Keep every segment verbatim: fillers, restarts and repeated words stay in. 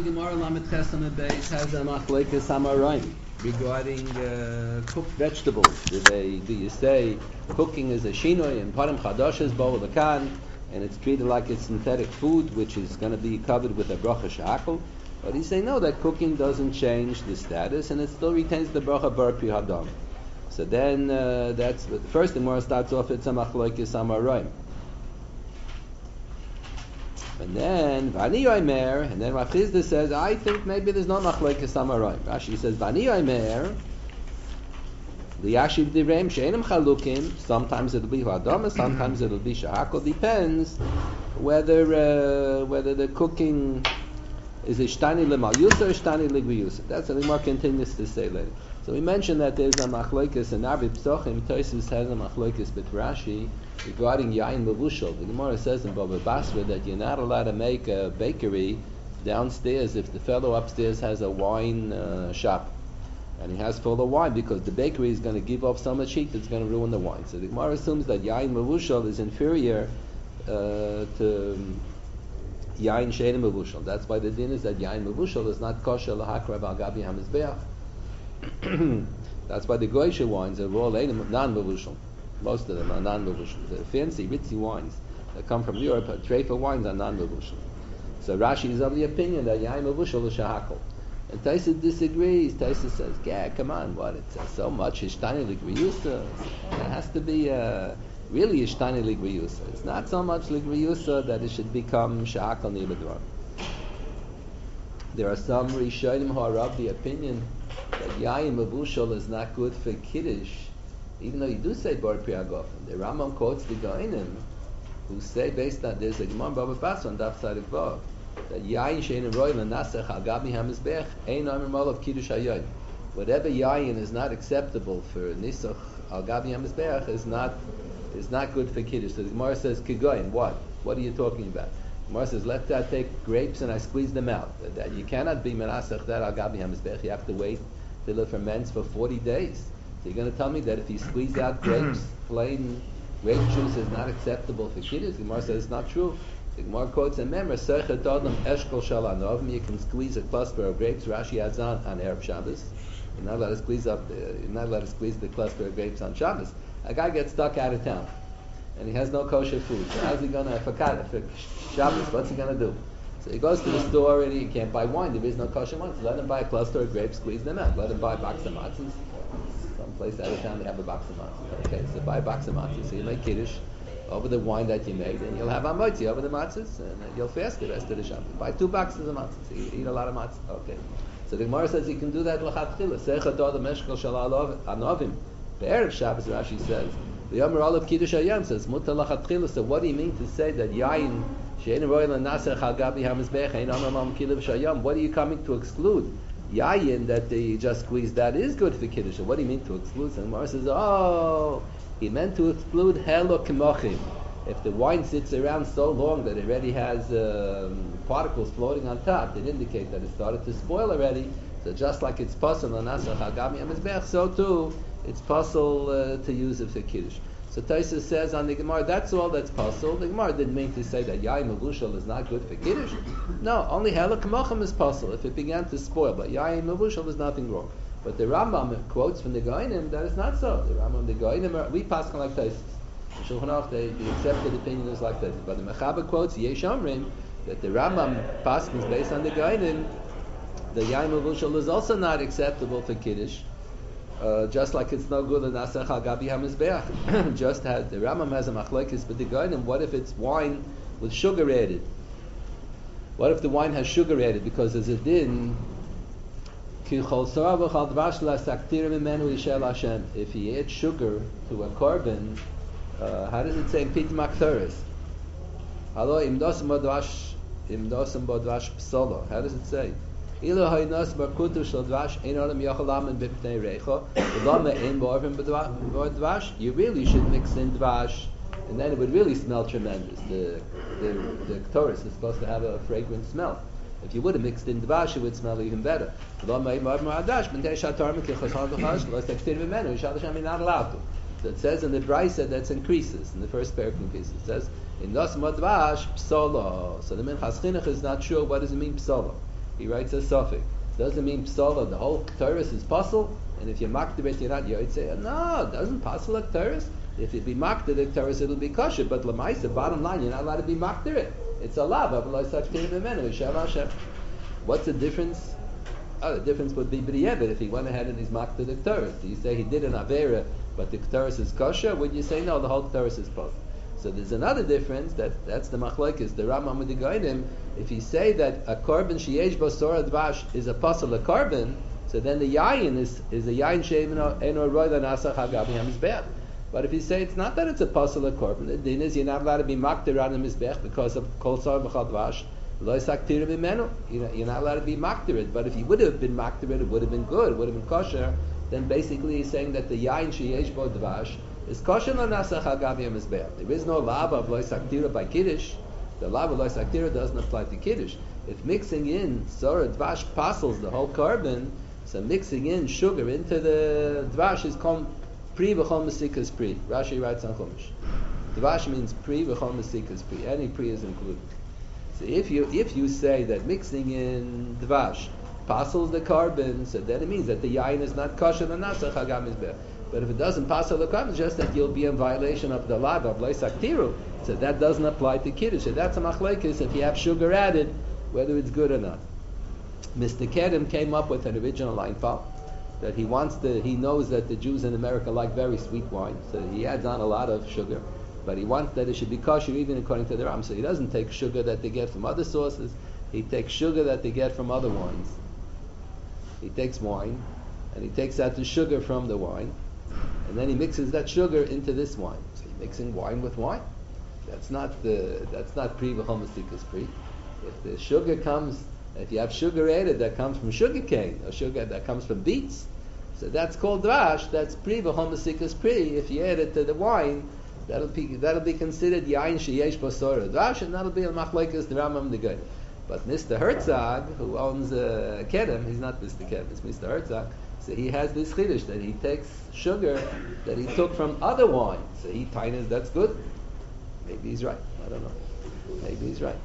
the Gemara Lamed Chesam Beis has a machlekes Amoraim regarding uh, cooked vegetables. Do they do you say cooking is a shinoi and parim chadashes bo lekan, and it's treated like it's synthetic food, which is going to be covered with a bracha shakol? But he say no, that cooking doesn't change the status, and it still retains the bracha bar pri hadam. So then uh, that's the first. The Gemara starts off it's a machlekes Amoraim. And then Vani Omer, and then Rav Chizda says, I think maybe there's no machlekes Amoraim. Rashi says Vani Omer, liyashiv divrei she'enim chalukim. Sometimes it'll be hadama, sometimes it'll be shahakol. Depends whether uh, whether the cooking is ishtani lemayusa or ishtani legviyusa. That's what the Gemara continues to say later. So we mentioned that there's a machlekes in Arbi Psochim. Tosfos has a machlekes with Rashi regarding yain levushal. The Gemara says in Baba Basra that you're not allowed to make a bakery downstairs if the fellow upstairs has a wine uh, shop and he has full of wine, because the bakery is going to give off so much heat that's going to ruin the wine. So the Gemara assumes that yain levushal is inferior uh, to yain she'enim levushal. That's why the din is that yain levushal is not kosher lahakrav al gabi hamizbeach. That's why the goyisha wines are all non-mevushal. Most of them are non-mevushal. The fancy, ritzy wines that come from Europe, trefa wines, are non-mevushal. So Rashi is of the opinion that yain mevushal is shahakol. And Tosfos disagrees. Tosfos says, yeah, come on, what? It says so much, ishtani ligriyusa. It has to be uh, really ishtani ligriyusa. It's not so much ligriyusa that it should become shahakol nibadvar. There are some Rishonim who are of the opinion that yain mevushal is not good for kiddush, even though you do say bar pri hagafen. The Rambam quotes the Goinim, who say based on there's a Gemara Baba Basra on Daf Tzadik Vav that yain she'ein roy lenasech al gabi hamizbech ein omer malav kiddush hayayin. Whatever yain is not acceptable for nisach al gabi hamizbech is not is not good for kiddush. So the Gemara says kigoyin. What? What are you talking about? Gemara says, let that take grapes and I squeeze them out. That you cannot be menasach that al gabi hamizbech. You have to wait till it ferments for forty days. So you're going to tell me that if you squeeze out grapes, plain grape juice is not acceptable for kiddush? The Gemara says it's not true. The Gemara quotes a member, Sechet Adam Eshkol Shalanovim. You can squeeze a cluster of grapes. Rashi adds on on Erev Shabbos. You're not allowed to squeeze up. The, you're not allowed to squeeze the cluster of grapes on Shabbos. A guy gets stuck out of town, and he has no kosher food. So how's he going to for Shabbos? What's he going to do? So he goes to the store and he can't buy wine. There is no kosher wine. So let him buy a cluster of grapes, squeeze them out. Let him buy a box of matzahs. Some place out of town they have a box of matzahs. Okay, so buy a box of matzahs. So you make kiddush over the wine that you made, and you'll have amotzi over the matzahs, and you'll fast the rest of the Shabbat. Buy two boxes of matzahs. So you eat a lot of matzahs. Okay. So the Gemara says you can do that l'chatchila. Seicha do the meshkal shalal anovim. Be'erev Shabbos, Rashi says the Yomer Olav Kiddush Hayam says mutar l'chatchila. So what do you mean to say that yain she'ein royal and nasach al gabi hamizbech ein omer mam kiddush hayam? What are you coming to exclude? Yayin that they just squeezed that is good for kiddush. What do you mean to exclude? And Gemara says, oh, he meant to exclude helo kemochim. If the wine sits around so long that it already has um, particles floating on top, it indicates that it started to spoil already. So just like it's possible on nasach al gabi hamizbech, so too it's possible uh, to use it for kiddush. So Tosfos says on the Gemara, that's all that's possible. The Gemara didn't mean to say that yain mevushal is not good for kiddush. No, only helak mochem is possible if it began to spoil. But yain mevushal is nothing wrong. But the Rambam quotes from the Goinim that is not so. The Rambam, the Goinim, are, we pass on like Tosfos. The Shulchan Aruch, the, the accepted opinion is like this. But the Mechaber quotes Yesh Omrim that the Rambam passes based on the Goinim. The yain mevushal is also not acceptable for kiddush. Uh, just like it's no good in Nasach al Gabi HaMizbeach. Just had the Rambam has a machlekes, but the Goinim, what if it's wine with sugar added? What if the wine has sugar added? Because there's a din. If he adds sugar to a korban, uh, how does it say in Pit Maktaris? Hello, imdosam bodvash, imdosam bodvash psolo. How does it say? You really should mix in dvash, and then it would really smell tremendous. The the the Torah is supposed to have a fragrant smell. If you would have mixed in dvash, it would smell even better. You're not allowed to. So it says in the Brisa that's increases in the first pair of pieces. It says in nos dvash psolo. So the minchas chinuch is not sure what does it mean psolo. he writes a suffix. Doesn't mean psala, the whole Ketores is puzzle, and if you're makdir it, you're not yotzei. No, it doesn't puzzle a Ketores. If it be makdir the Ketores, it'll be kosher. But lemaisa, bottom line, you're not allowed to be makdir it. It's a lav, what's the difference? Oh, the difference would be b'di'evet if he went ahead and he's makdir the Ketores. Do you say he did an avera, but the Ketores is kosher? Would you say no, the whole Ketores is puzzle? So there's another difference, that that's the machlokes, the Rambam with the Goyim. If you say that a korban sheyesh bo sora dvash is a pasul a korban, so then the yayin is is a yayin she'eno eno roy lanasach hagav hamizbech. But if you say it's not that it's a pasul a korban, the din is you're not allowed to be makdir on the mizbech because of kol sora b'chal dvash lo saktir mimenu. You're not allowed to be makdir it. But if you would have been makdir it, it would have been good, it would have been kosher. Then basically he's saying that the yayin sheyesh bo dvash is kosher lanasach hagav hamizbech. There is no lava of lo saktira by kiddush. The lava lo saktira doesn't apply to kiddush. If mixing in sora dvash pasels the whole korban, so mixing in sugar into the dvash is called pri v'chol mesikas pri. Rashi writes on Chumash. Dvash means pri v'chol mesikas pri. Any pri is included. So if you if you say that mixing in dvash pasels the korban, so then it means that the yain is not kosher lanasach hagav hamizbech. But if it doesn't pass the korban, just that you'll be in violation of the law of leisaktiru. So that doesn't apply to kiddush. So that's a machlekes if you have sugar added, whether it's good or not. Mister Kedem came up with an original line file that he wants to. He knows that the Jews in America like very sweet wine, so he adds on a lot of sugar. But he wants that it should be kosher even according to the Ram. So he doesn't take sugar that they get from other sources. He takes sugar that they get from other wines. He takes wine, and he takes out the sugar from the wine. And then he mixes that sugar into this wine. So he's mixing wine with wine. That's not the that's not pri v'chol mesikas pri. If the sugar comes, if you have sugar added that comes from sugar cane, or sugar that comes from beets, so that's called drash. That's pri v'chol mesikas pri. If you add it to the wine, that'll be that'll be considered yain sheyesh bo sora drash, and that'll be a machlekes the Rambam the Goyim. But Mister Herzog, who owns uh, Kedem, he's not Mister Kedem, it's Mister Herzog. So he has this chiddush that he takes sugar that he took from other wines. So he tines, that's good. Maybe he's right. I don't know. Maybe he's right.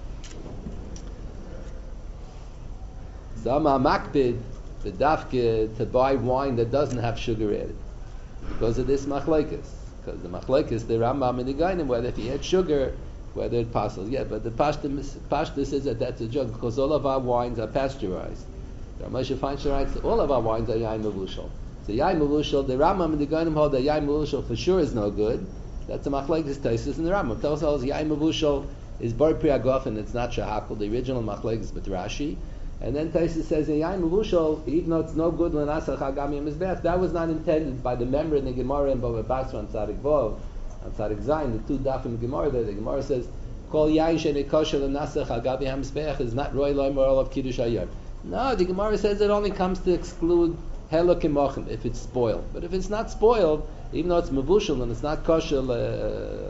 Zama makbid the dafke to buy wine that doesn't have sugar added because of this machlekes. Because the machlekes, the Rambam and the Goyim, whether if he had sugar, whether it passes. Yeah, but the pashta says that that's a joke because all of our wines are pasteurized. Moshe Feinstein writes all of our wines are yain mevushal. So yain mevushal, the Rambam and the Goyim hold that yain mevushal for sure is no good. That's a machlekes Taisus and the Rambam. Tells us yain mevushal is bar priagof and it's not shahakol. The original machlekes but Rashi. And then Taisus says yain mevushal, even though it's no good l'nasach hagam yemizbech, that was not intended by the member in the Gemara and Bava Basra on Tzadik Vov, on Tzadik Zayin, the two daf in the Gemara there. The Gemara says kol yain sheni kosher l'nasach hagam yemizbech is not roy loy moral of kiddush hayar. No, the Gemara says it only comes to exclude helok imochem if it's spoiled. But if it's not spoiled, even though it's mevushal and it's not kosher the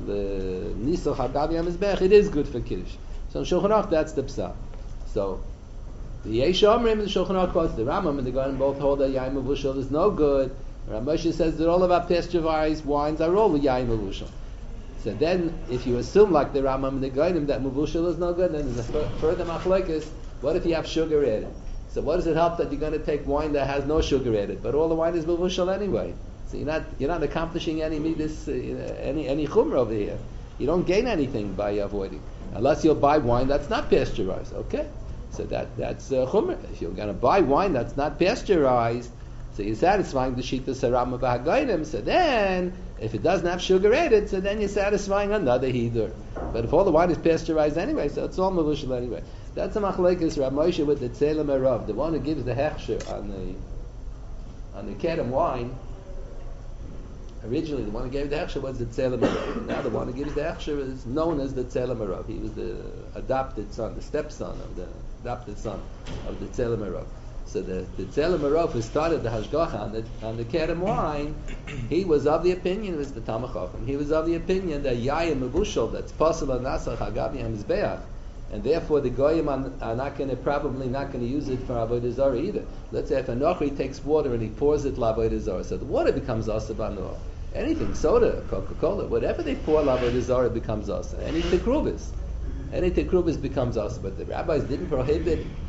nisach hagav yamizbech, it is good for kiddush. So in Shulchan Aruch, that's the psal. So the Yesh Omrim and the Shulchan Aruch quotes the Rambam and the Goyim both hold that yain mevushal is no good. Rav Moshe says that all of our pasteurized wines are all yain mevushal. So then, if you assume like the Rambam and the Goyim that mevushal is no good, then there's a further machlekes. What if you have sugar added? So what does it help that you're going to take wine that has no sugar added, but all the wine is mevushal anyway? So you're not you're not accomplishing any midas, uh, any any chumrah over here. You don't gain anything by avoiding, unless you'll buy wine that's not pasteurized. Okay, so that that's uh, chumrah. If you're going to buy wine that's not pasteurized, so you're satisfying the shita sarama b'hagayim. So then, if it doesn't have sugar added, so then you're satisfying another heather. But if all the wine is pasteurized anyway, so it's all mevushal anyway. That's a machlekes Rav Moshe with the Tzelem Arav, the one who gives the hechsher on the on the Kedem wine. Originally, the one who gave the hechsher was the Tzelem Arav. Now, the one who gives the hechsher is known as the Tzelem Arav. He was the adopted son, the stepson of the adopted son of the Tzelem Arav. So the the Tzelem Arav who started the hashgacha on the on the Kedem wine, he was of the opinion, it was the Talmid Chacham. He was of the opinion that yayin mevushal, that's possible nasach hagav yamizbeach. And therefore, the goyim are, are not going to probably not going to use it for avodah zarah either. Let's say if a nochri takes water and he pours it l'avodah zarah, so the water becomes asa b'anoah. Anything, soda, Coca-Cola, whatever they pour l'avodah zarah becomes asa. Any tekrubis, any tekrubis becomes asa. But the rabbis didn't prohibit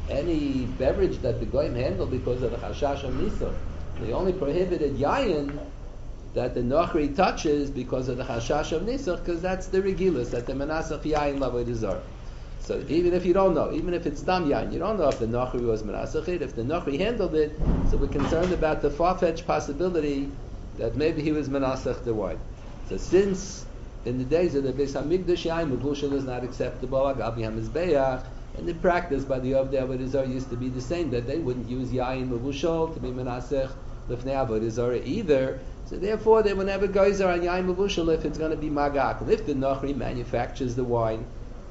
any beverage that the goyim handle because of the chashash of nisuch. They only prohibited yayin that the nochri touches because of the chashash of nisuch, because that's the regilus that the menasach yayin lavod zar. So even if you don't know, even if it's tam yayin, you don't know if the nochri was menasach it, if the nochri handled it. So we're concerned about the far-fetched possibility that maybe he was menasach the wine. So since in the days of the Beis Hamikdash yayin mevushal is not acceptable, agabi hamizbeach, and the practice by the Avdei Avodah Zarah used to be the same, that they wouldn't use yayin mevushal to be menasach lifnei Avodah Zarah either. So therefore, they would never geyser on yayin mevushal if it's going to be magak. If the nochri manufactures the wine,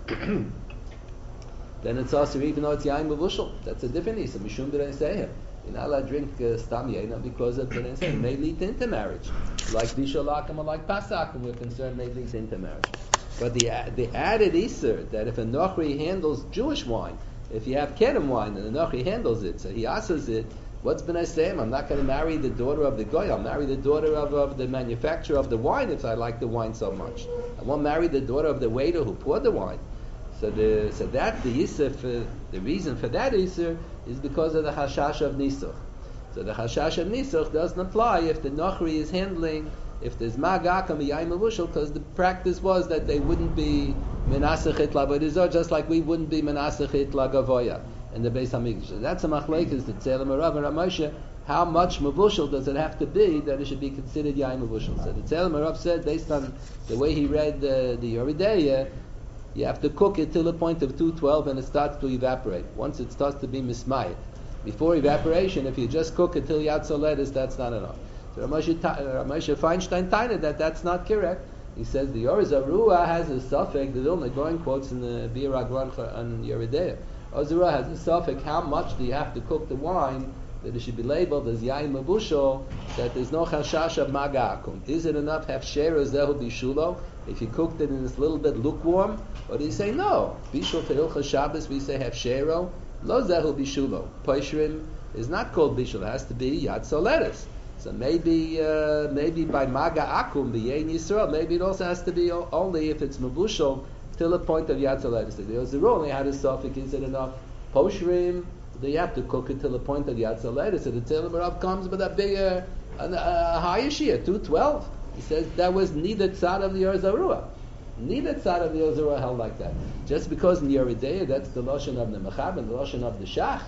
then it's also, even though it's yayin mevushal, that's a different issa. Mishum b'nei sehem. You're not allowed to drink uh, stam yayin because of b'nei sehem. It may lead to intermarriage, like bishalakim or like pasakim. We're concerned may lead to intermarriage. But the the added issa that if a nochri handles Jewish wine, if you have kedem wine and the nochri handles it, so he asks it. What's b'nei sehem? I'm not going to marry the daughter of the goy. I'll marry the daughter of, of the manufacturer of the wine if I like the wine so much. I won't marry the daughter of the waiter who poured the wine. So the so that the yisr for the reason for that yisr is because of the hashash of nisuch. So the hashash of nisuch doesn't apply if the nochri is handling, if there's magakam yayin mevushal, because the practice was that they wouldn't be menasachit lavodah zarah, just like we wouldn't be menasachit lagavoya in the Beis Hamikdash. So that's a machlekes the Tzelem Rav and Ramoshe. How much mevushal does it have to be that it should be considered yayin mevushal? So the Tzelem Rav said, based on the way he read uh, the Yoredeya, you have to cook it till the point of two twelve and it starts to evaporate. Once it starts to be mismayit. Before evaporation, if you just cook it till yatzoletis, that's not enough. So Ramoshe Feinstein Taina that that's not correct. He says the Or Zarua has a suffix, the Vilna Gaon quotes in the Bir Raglan on Yoredeya. Or Zarua has a suffix, how much do you have to cook the wine that it should be labeled as yayin mevushal, that there's no chashash of maga'akum. Is it enough have shera zehu bishulo if you cooked it in this little bit lukewarm? Or do you say no? Bishul for Hilchas Shabbos we say have shero, lo zehu bishulo. Poishrim is not called bishul, it has to be yatzoletis. So maybe uh, maybe by maga'akum b'yein Yisrael, maybe it also has to be only if it's mevushal till the point of yatzoletis. The Ozero only had a suffix, is it enough? Poshrim, they have to cook it till the point of yatzoletis. So the Tzelem Rav comes with a bigger, a, a higher shia, two twelve. He says that was neither tzad of the Yorzarua. Neither tzad of the Yorzarua held like that. Just because in Yoredeya, that's the Lashon of the Mechab and the Lashon of the Shach,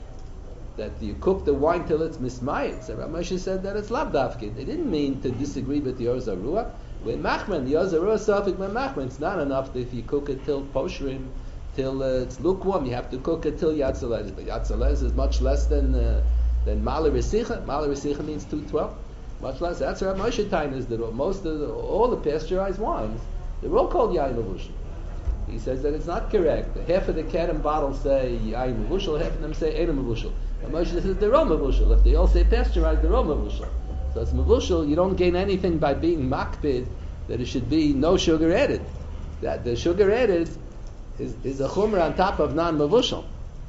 that you cook the wine till it's mismayit. So Ramoshe said that it's labdavkid. They didn't mean to disagree with the Yorzarua. With Machman, the Yorzarua suffix with Machman, it's not enough if you cook it till poshrim, till uh, it's lukewarm. You have to cook it till yatzoletis. But yatzoletis is much less than uh, than mala resicha. Mala resicha means two twelve. Much less. That's what Moshe Tain is that most of the, all the pasteurized wines, they're all called yayin mevushal. He says that it's not correct. Half of the Kedem bottles say yayin mevushal, half of them say eina mevushal. And Moshe says they're all mevushal. If they all say pasteurized, they're all mevushal. So it's mevushal. You don't gain anything by being makpid that it should be no sugar added. That the sugar added is, is a chumrah on top of non-mevushal.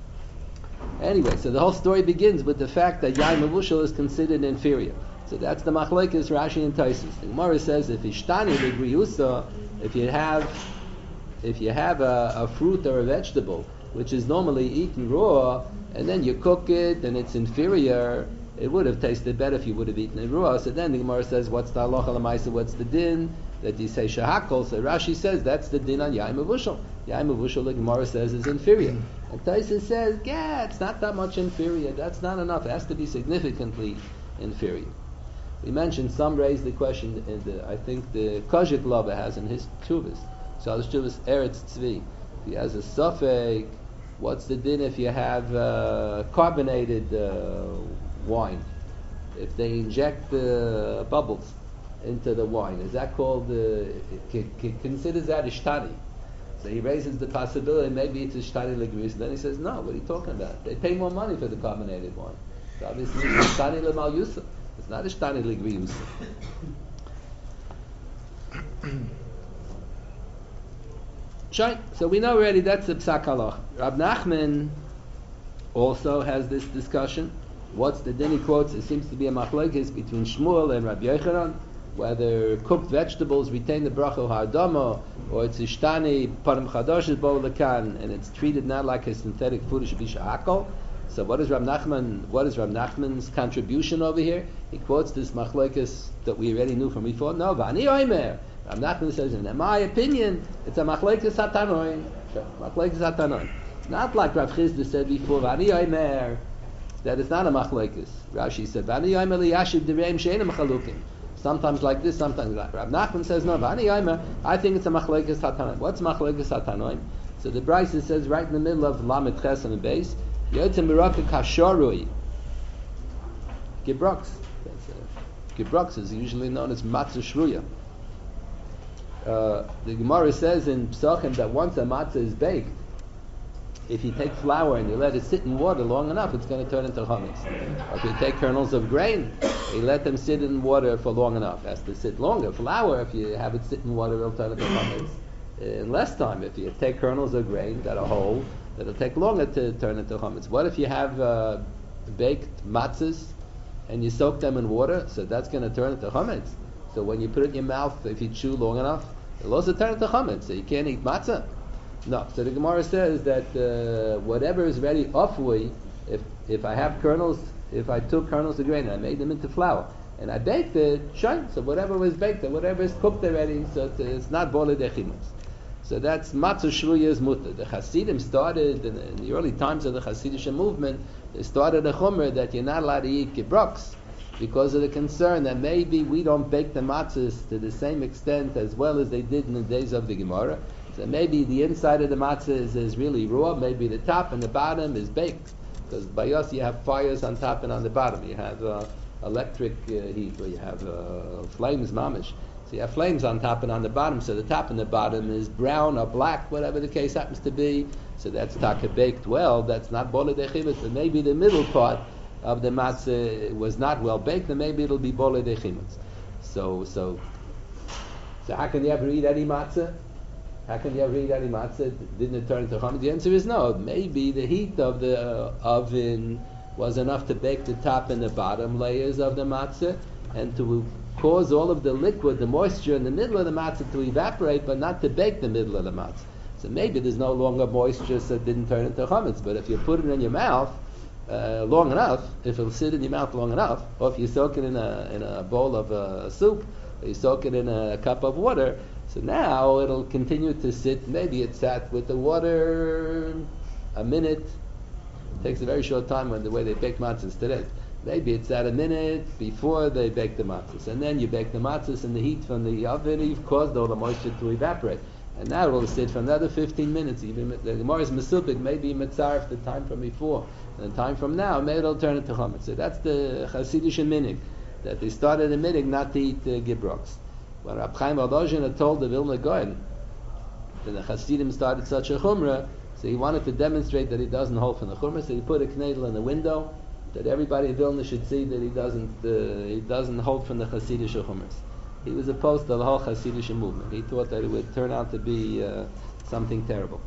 Anyway, so the whole story begins with the fact that yayin mevushal is considered inferior. So that's the machlekes Rashi and Taisus. The Gemara says if ishtani l'griyusa, if you have if you have a, a fruit or a vegetable which is normally eaten raw, and then you cook it and it's inferior, it would have tasted better if you would have eaten it raw. So then the Gemara says, what's the halacha l'maisa? What's the din? That you say shahakol. So Rashi says that's the din on yayin mevushal. Yayin mevushal, the Gemara says, is inferior. And Taisus says, yeah, it's not that much inferior. That's not enough. It has to be significantly inferior. We mentioned some raised the question. In the, I think the Kozhik Lava has in his Tuvas. So his Tuvas Eretz Tzvi. If he has a suffix, what's the din if you have uh, carbonated uh, wine? If they inject uh, bubbles into the wine, is that called? Uh, c- c- considers that ishtani? So he raises the possibility maybe it's ishtani legris. Then he says, no. What are you talking about? They pay more money for the carbonated wine. So obviously it's ishtani lemal yusuf. It's not ishtani legris. So we know already that's the psak halach. Rab Nachman also has this discussion. What's the din he quotes? It seems to be a machlokes between Shmuel and Rabbi Yochanan. whether cooked vegetables retain the bracha ha'adama, or it's ishtani parim chadash is bo lekan, and it's treated not like a synthetic food, it should be shahakol. So what is Rav Nachman? What is Rav Nachman's contribution over here? He quotes this machlokes that we already knew from before. No, v'ani oimer. Rav Nachman says, in my opinion, it's a machlokes hatanoim. Machlokes hatanoim. Not like Rav Chizda said before, v'ani oimer, that it's not a machlokes. Rashi said, v'ani oimer liyashiv direim she'enim chalukim. Sometimes like this, sometimes like that. Rav Nachman says, no, v'ani oimer, I think it's a machlokes hatanoim. What's machlokes hatanoim? So the Brisa says right in the middle of Lamed Ches and the base, Yotzim Baraka Kasharui. Gibrux. Gibrux is usually known as matzah shruya. Uh, the Gemara says in Psachim that once a matzah is baked, if you take flour and you let it sit in water long enough, it's going to turn into chametz. Or if you take kernels of grain, you let them sit in water for long enough. It has to sit longer. Flour, if you have it sit in water, it'll turn into chametz in less time. If you take kernels of grain that are whole, it'll take longer to turn into chametz. What if you have uh, baked matzahs and you soak them in water? So that's going to turn into chametz. So when you put it in your mouth, if you chew long enough, it'll also turn into chametz. So you can't eat matzah. No. So the Gemara says that uh, whatever is ready ofui, if if I have kernels, if I took kernels of grain and I made them into flour and I baked it, shine. So whatever was baked, whatever is cooked already, so it's not boleh dechimus. So that's matzah shruya's mutter. The Hasidim started in, in the early times of the Hasidic movement. They started a chumrah that you're not allowed to eat gibrux because of the concern that maybe we don't bake the matzahs to the same extent as well as they did in the days of the Gemara. So maybe the inside of the matzah is, is really raw. Maybe the top and the bottom is baked, because by us you have fires on top and on the bottom. You have uh, electric uh, heat, or you have uh, flames, mamish. So you have flames on top and on the bottom, so the top and the bottom is brown or black, whatever the case happens to be. So that's taka baked well, that's not boleh dechivus. But maybe the middle part of the matzah was not well baked, and maybe it'll be boleh dechivus. So, so, so how can you ever eat any matzah? How can you ever eat any matzah? Didn't it turn into chametz? The answer is no. Maybe the heat of the uh, oven was enough to bake the top and the bottom layers of the matzah, and to cause all of the liquid, the moisture in the middle of the matzah to evaporate, but not to bake the middle of the matzah. So maybe there's no longer moisture, so it didn't turn into chametz. But if you put it in your mouth uh, long enough, if it'll sit in your mouth long enough, or if you soak it in a in a bowl of uh, soup, or you soak it in a cup of water, so now it'll continue to sit. Maybe it sat with the water a minute. It takes a very short time when the way they bake matzahs today. Maybe it's at a minute before they bake the matzahs, and then you bake the matzahs in the heat from the oven. You've caused all the moisture to evaporate, and now it will sit for another fifteen minutes. Even the Gemara is mesupik, maybe mitzaref the time from before, and the time from now, maybe it'll turn into chametz. So that's the Hasidic minig, that they started a minig not to eat uh, gibrux. When Rab Chaim Volozhin had told the Vilna Gaon that the Hasidim started such a chumrah, so he wanted to demonstrate that he doesn't hold from the chumrah, so he put a knedel in the window, that everybody in Vilna should see that he doesn't uh, he doesn't hold from the Hasidic chumras. He was opposed to the whole Hasidic movement. He thought that it would turn out to be uh, something terrible.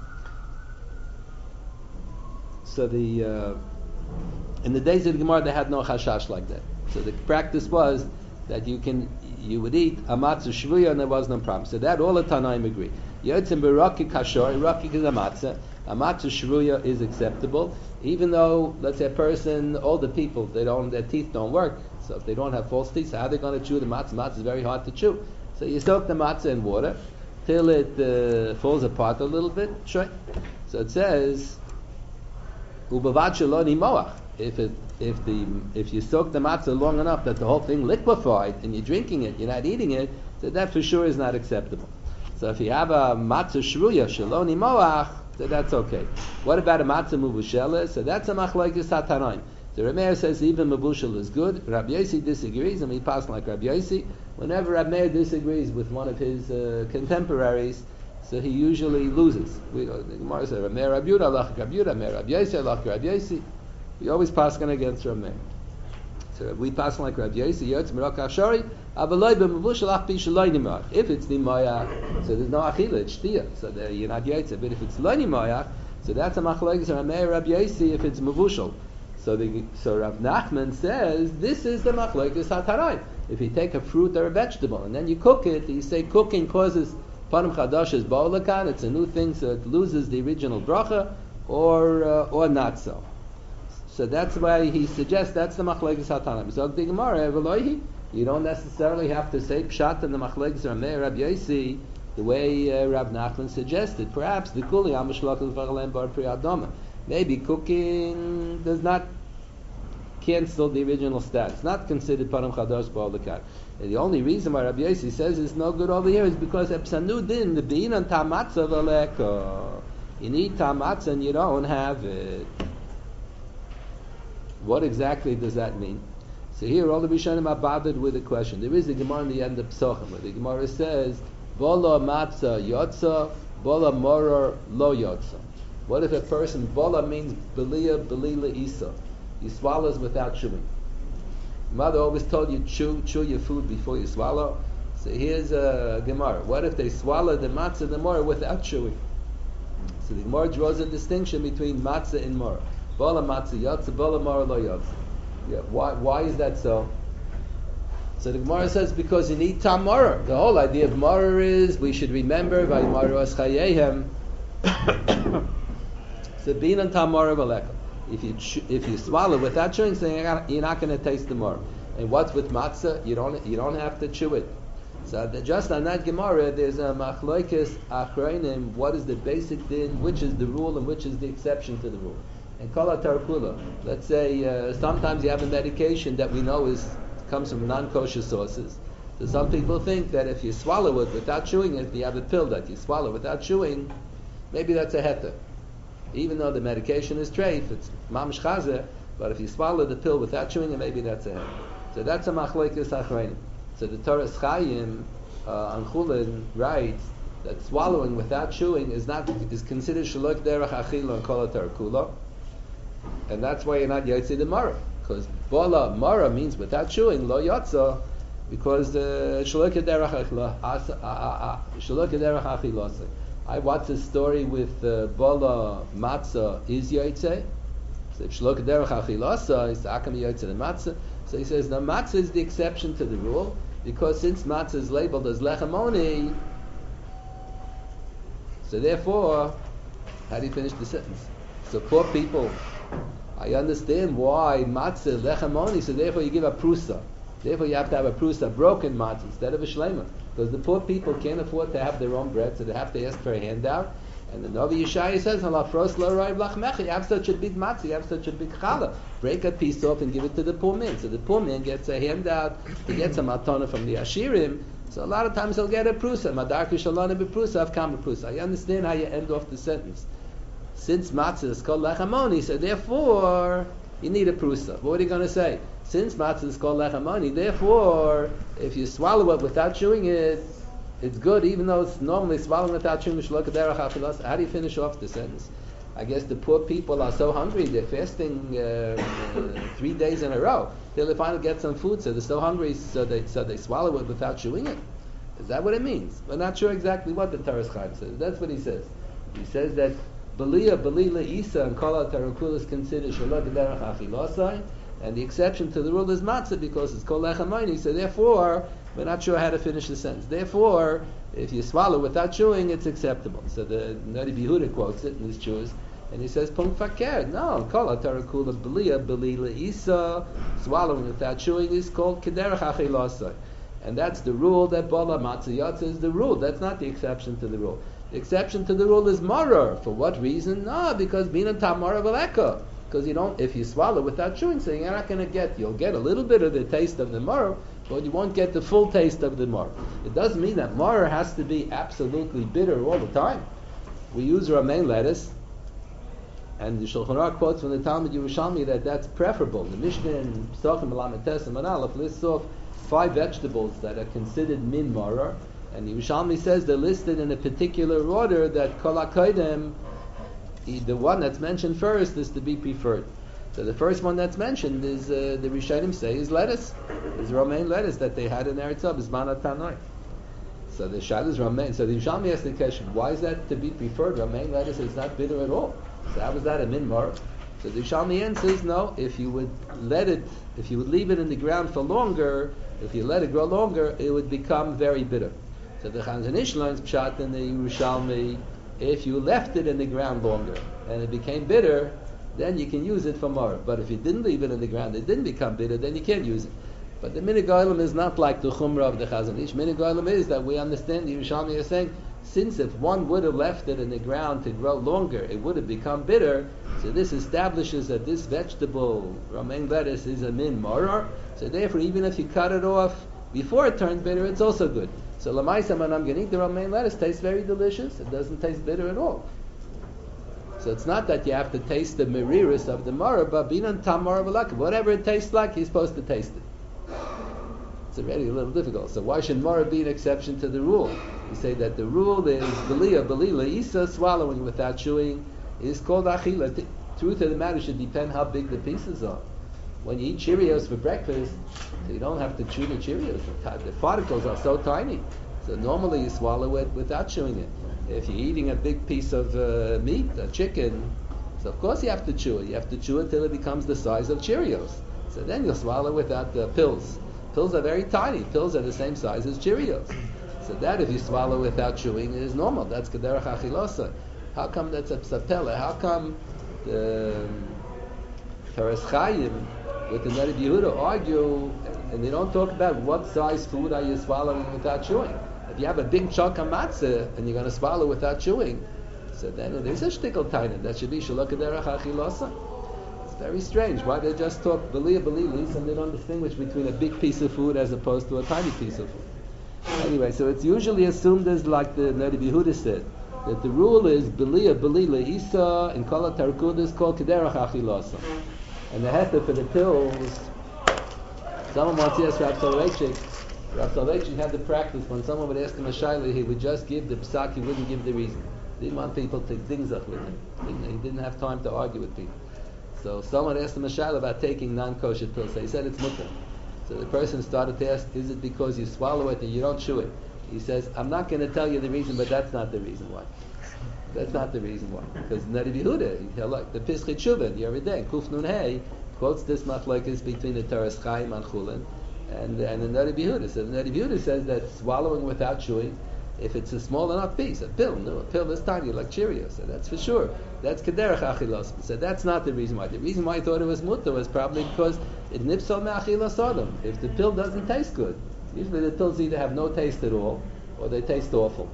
So the uh, in the days of the Gemara they had no chashash like that. So the practice was that you can you would eat a matzah shvuya and there was no problem. So that all the Tanaim agree. Yotzim beraki kashor, raki is a matzah. A matzah shvuya is acceptable, even though, let's say, a person, older people, they don't, their teeth don't work. So if they don't have false teeth, so how are they going to chew the matzah? Matzah is very hard to chew. So you soak the matzah in water till it uh, falls apart a little bit. Sure. So it says, ubavad sheloni moach. If it if the if you soak the matzah long enough that the whole thing liquefied and you're drinking it, you're not eating it, so that for sure is not acceptable. So if you have a matzah shruya sheloni moach, so that's okay. What about a matzah mubushelah? So that's a machlokes hatanaim. The Rameir says even mabushel is good. Rabbi Yossi disagrees, and we pass like Rabbi Yossi. Whenever Rabbi Meir disagrees with one of his uh, contemporaries, so he usually loses. We, the Gemara says Rabbi Meir Rabbi Yehuda, alach Rabbi Yehuda, Meir Rabbi Yossi, alach Rabbi Yossi. We always pass against Rabbi Meir. So we pass like Rabbi Yossi, Yotz Mirak Ashari, Avaloi b'mavushel ach b'shaloi nimach. If it's nimayach, so there's no achila, it's shtiyah, so there you're not yotze. But if it's lo nimayach, so that's a machlokes Rabbi Meir Rabbi Yossi if it's mavushel. So the so Rav Nachman says this is the machlokes hatanaim. if you take a fruit or a vegetable and then you cook it, you say cooking causes panim chadashas ba'olakan, it's a new thing, so it loses the original bracha, or uh, or not so. So that's why he suggests that's the machlekes hatanim. So the Gemara, Eveloihi, you don't necessarily have to say pshat in the machlekes Ramei Rab Yosi the way uh, Rab Nachman suggested. Perhaps the kuli amashlakal v'chalem bar pri adama. Maybe cooking does not cancel the original status. Not considered panim chadash ba'olakan. And the only reason why Rabbi Yossi says it's no good over here is because epsanu din the bein on tamatza v'leko. You need tamatza and you don't have it. What exactly does that mean? So here all the Rishonim are bothered with a question. There is a Gemara in the end of Psochim where the Gemara says bola matzah yotza, bola moror lo yotza. What if a person, bola means belia belila isa, he swallows without chewing. Mother always told you chew chew your food before you swallow. So here's a Gemara. What if they swallow the matzah and the moror without chewing? So the Gemara draws a distinction between matzah and moror. Bola matzah yotza, bola moror lo yotza. Yeah, why why is that so? So the Gemara says because you need tamara. The whole idea of maror is we should remember by maros chayehem. So bein and tamara v'leka. If you ch- if you swallow without chewing, so you're not going to taste the maror. And what's with matzah? You don't you don't have to chew it. So the, just on that Gemara, there's a machlokes achronim. What is the basic din? Which is the rule and which is the exception to the rule? And kol hatarkula. Let's say uh, sometimes you have a medication that we know is comes from non-kosher sources. So some people think that if you swallow it without chewing it, you have a pill that you swallow without chewing, maybe that's a heter. Even though the medication is treif, it's mamish chazer, but if you swallow the pill without chewing it, maybe that's a heter. So that's a machlokes achronim. So the Torah Chaim uh, on Chulin writes that swallowing without chewing is not is considered shalok derech achila and kol hatarkula. And that's why you're not yotze the mara, because bola mara means without chewing lo yotza, because shalok derech achila shalok derech achila. I watched a story with uh, bola matzah is yotze. So if shalok derech achila, it's akam yotze the matzah. So he says the matzah is the exception to the rule, because since matzah is labeled as lechamoni, so therefore, how do you finish the sentence? So poor people, I understand why matzah is lechamoni, so therefore you give a prusa. Therefore you have to have a prusa, broken matzah, instead of a shleima. Because the poor people can't afford to have their own bread, so they have to ask for a handout. And the Novi Yeshaya says, you have such a big matzah, you have such a big challah. Break a piece off and give it to the poor man. So the poor man gets a handout, he gets a matana from the Ashirim. So a lot of times he'll get a prusa. Madarki shalana beprusa, avkam beprusa. I understand how you end off the sentence. Since matzah is called lechamoni, so therefore you need a prusa. What are you going to say? Since matzah is called lechamoni, therefore if you swallow it without chewing it, it's good, even though it's normally swallowing without chewing. How do you finish off the sentence? I guess the poor people are so hungry, they're fasting uh, uh, three days in a row till they finally get some food, so they're so hungry, so they so they swallow it without chewing it. Is that what it means? We're not sure exactly what the Torah Chaim says. That's what he says. He says that Belia, Belila, Isa, and Kol HaTarakul is considered Shalot Derech Achilosai, and the exception to the rule is Matzah because it's Kol Lechamayni, so therefore we're not sure how to finish the sentence. Therefore, if you swallow without chewing, it's acceptable. So the Nadi Yehuda quotes it in his Jews, and he says, Punkt fakir. No, Kol HaTarakul Belia, Belila, Isa, swallowing without chewing is called Kederech Achilosai. And that's the rule that Bala Matzah Yotza is the rule. That's not the exception to the rule. The exception to the rule is maror. For what reason? No, because bina tamara v'leka. Because you don't, if you swallow without chewing, so you're not going to get, you'll get a little bit of the taste of the maror, but you won't get the full taste of the maror. It doesn't mean that maror has to be absolutely bitter all the time. We use romaine lettuce, and the Shulchan Aruch quotes from the Talmud Yerushalmi that that's preferable. The Mishnah in Pesachim Melamed Tes and Aleph lists off five vegetables that are considered min maror, and Yerushalmi says they're listed in a particular order that kol hakodim, the one that's mentioned first is to be preferred. So the first one that's mentioned is uh, the Rishonim say is lettuce, is romaine lettuce that they had in Eretz Yisrael, is manat tanoi. So the shad is romaine. So the Yerushalmi asks the question, why is that to be preferred? Romaine lettuce is not bitter at all. So how is that a min maror? So the Yerushalmi answers, no, if you would let it, if you would leave it in the ground for longer, if you let it grow longer, it would become very bitter. So the Chazon Ish learns Pshat in the Yerushalmi, if you left it in the ground longer and it became bitter, then you can use it for more. But if you didn't leave it in the ground, it didn't become bitter, then you can't use it. But the Minhag Olam is not like the Chumrah of the Chazon Ish. Minhag Olam is that we understand the Yerushalmi is saying, since if one would have left it in the ground to grow longer, it would have become bitter. So this establishes that this vegetable, romaine lettuce, is a min morar. So therefore, even if you cut it off before it turned bitter, it's also good. So lamaisa, when I'm going to eat the romaine lettuce, tastes very delicious. It doesn't taste bitter at all. So it's not that you have to taste the meriris of the morar, but binan tamar v'laka. Whatever it tastes like, you're supposed to taste it. It's already a little difficult. So why should morar be an exception to the rule? We say that the rule is belia, belila, isa, swallowing without chewing, is called achila. The truth of the matter should depend how big the pieces are. When you eat Cheerios for breakfast, you don't have to chew the Cheerios. The particles are so tiny. So normally you swallow it without chewing it. If you're eating a big piece of uh, meat, a chicken, so of course you have to chew it. You have to chew it till it becomes the size of Cheerios. So then you'll swallow without the pills. Pills are very tiny. Pills are the same size as Cheerios. So that if you swallow without chewing is normal. That's kederach achilosa. How come that's a psapela? How come the Teres Chaim with the Rebbe Yehuda argue, and they don't talk about what size food are you swallowing without chewing? If you have a big chunk of matzah and you're going to swallow without chewing, so then it is a shtickle tainan. That should be shalok kederach achilosa. It's very strange. Why they just talk belia belilis and they don't distinguish between a big piece of food as opposed to a tiny piece of food. Anyway, so it's usually assumed as like the Rebbe Yehuda said, that the rule is belia belila isa and kol tarkud is called kederach achilosa. And the heter for the pills, someone wants to ask Rav Soloveitchik. Rav Soloveitchik had the practice when someone would ask him a shaila, he would just give the psak, he wouldn't give the reason. He didn't want people to dingzach with him. He didn't have time to argue with people. So someone asked him a shaila about taking non-kosher pills. So he said it's mutter. So the person started to ask, is it because you swallow it and you don't chew it? He says, I'm not going to tell you the reason, but that's not the reason why. That's not the reason why. Because Rebbe Yehuda, like the Pischei Tshuva, the every day, Kuf Nun Hey, quotes this machlokes between the Teres Chaim and Chulin, and and the Rebbe Yehuda. So the Rebbe Yehuda says that swallowing without chewing, if it's a small enough piece, a pill, no, a pill is tiny like Cheerios, so that's for sure. That's kederach achilos. So that's not the reason why. The reason why I thought it was mutter was probably because it nipsal me'achilas adam. If the pill doesn't taste good, usually the pills either have no taste at all or they taste awful.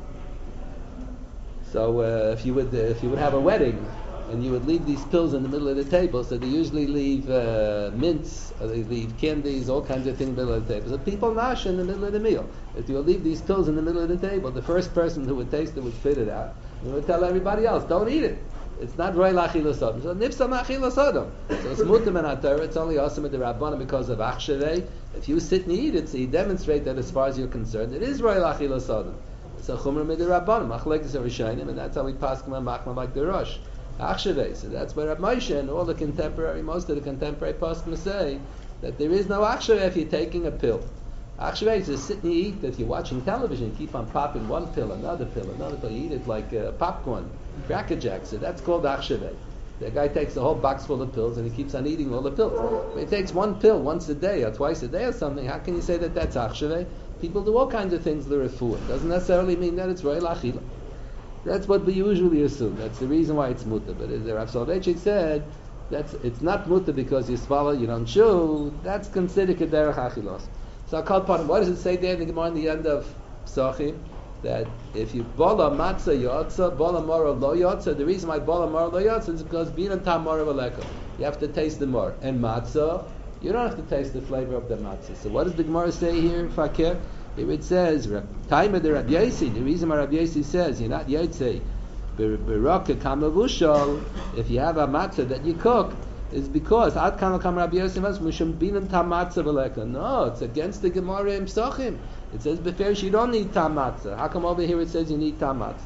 So uh, if you would uh, if you would have a wedding and you would leave these pills in the middle of the table, so they usually leave uh, mints, or they leave candies, all kinds of things in the middle of the table. So people nash in the middle of the meal. If you would leave these pills in the middle of the table, the first person who would taste it would spit it out. And would tell everybody else, don't eat it. It's not roy lachilas adam. So nipsa machilas adam. So it's mutam and atar. It's only awesome at the Rabbanan because of achshavei. If you sit and eat it, so you demonstrate that as far as you're concerned, it is roy lachilas adam. So chumra mid the Rabbanan, machlekes arishonim, and that's how we pass them machma like the Rosh. Achshavei. So that's where Rav Moshe and all the contemporary, most of the contemporary poskim say that there is no achshavei if you're taking a pill. Achshavei is just sit and you eat. If you're watching television, you keep on popping one pill, another pill, another pill. You eat it like uh, popcorn, Cracker Jack. So that's called achshavei. The guy takes a whole box full of pills and he keeps on eating all the pills. If he takes one pill once a day or twice a day or something, how can you say that that's achshavei? People do all kinds of things l'refuah. It doesn't necessarily mean that it's roy l'achila. That's what we usually assume. That's the reason why it's mutter. But as the Rav Soloveitchik said, that's it's not mutter because you swallow, you don't chew. That's considered kederach achilos. So I'll call upon, what does it say there in the Gemara in the end of Psachim? That if you bola matzah yotza, bola mora lo yotza, the reason why bola mora lo yotza is because binan tam mora v'leka. You have to taste the mora. And matzah, you don't have to taste the flavor of the matzah. So what does the Gemara say here, Fakir? Here it says, time of the Rabbi Yossi, the reason why Rabbi Yossi says, you're not yotze, beraka kamavushal, if you have a matzah that you cook, is because ad kam kam Rabbi Yossi mas mishum binan tam matzah v'leka. No, it's against the Gemara in Psachim. It says beferish you don't need tam matzah. How come over here it says you need tam matzah?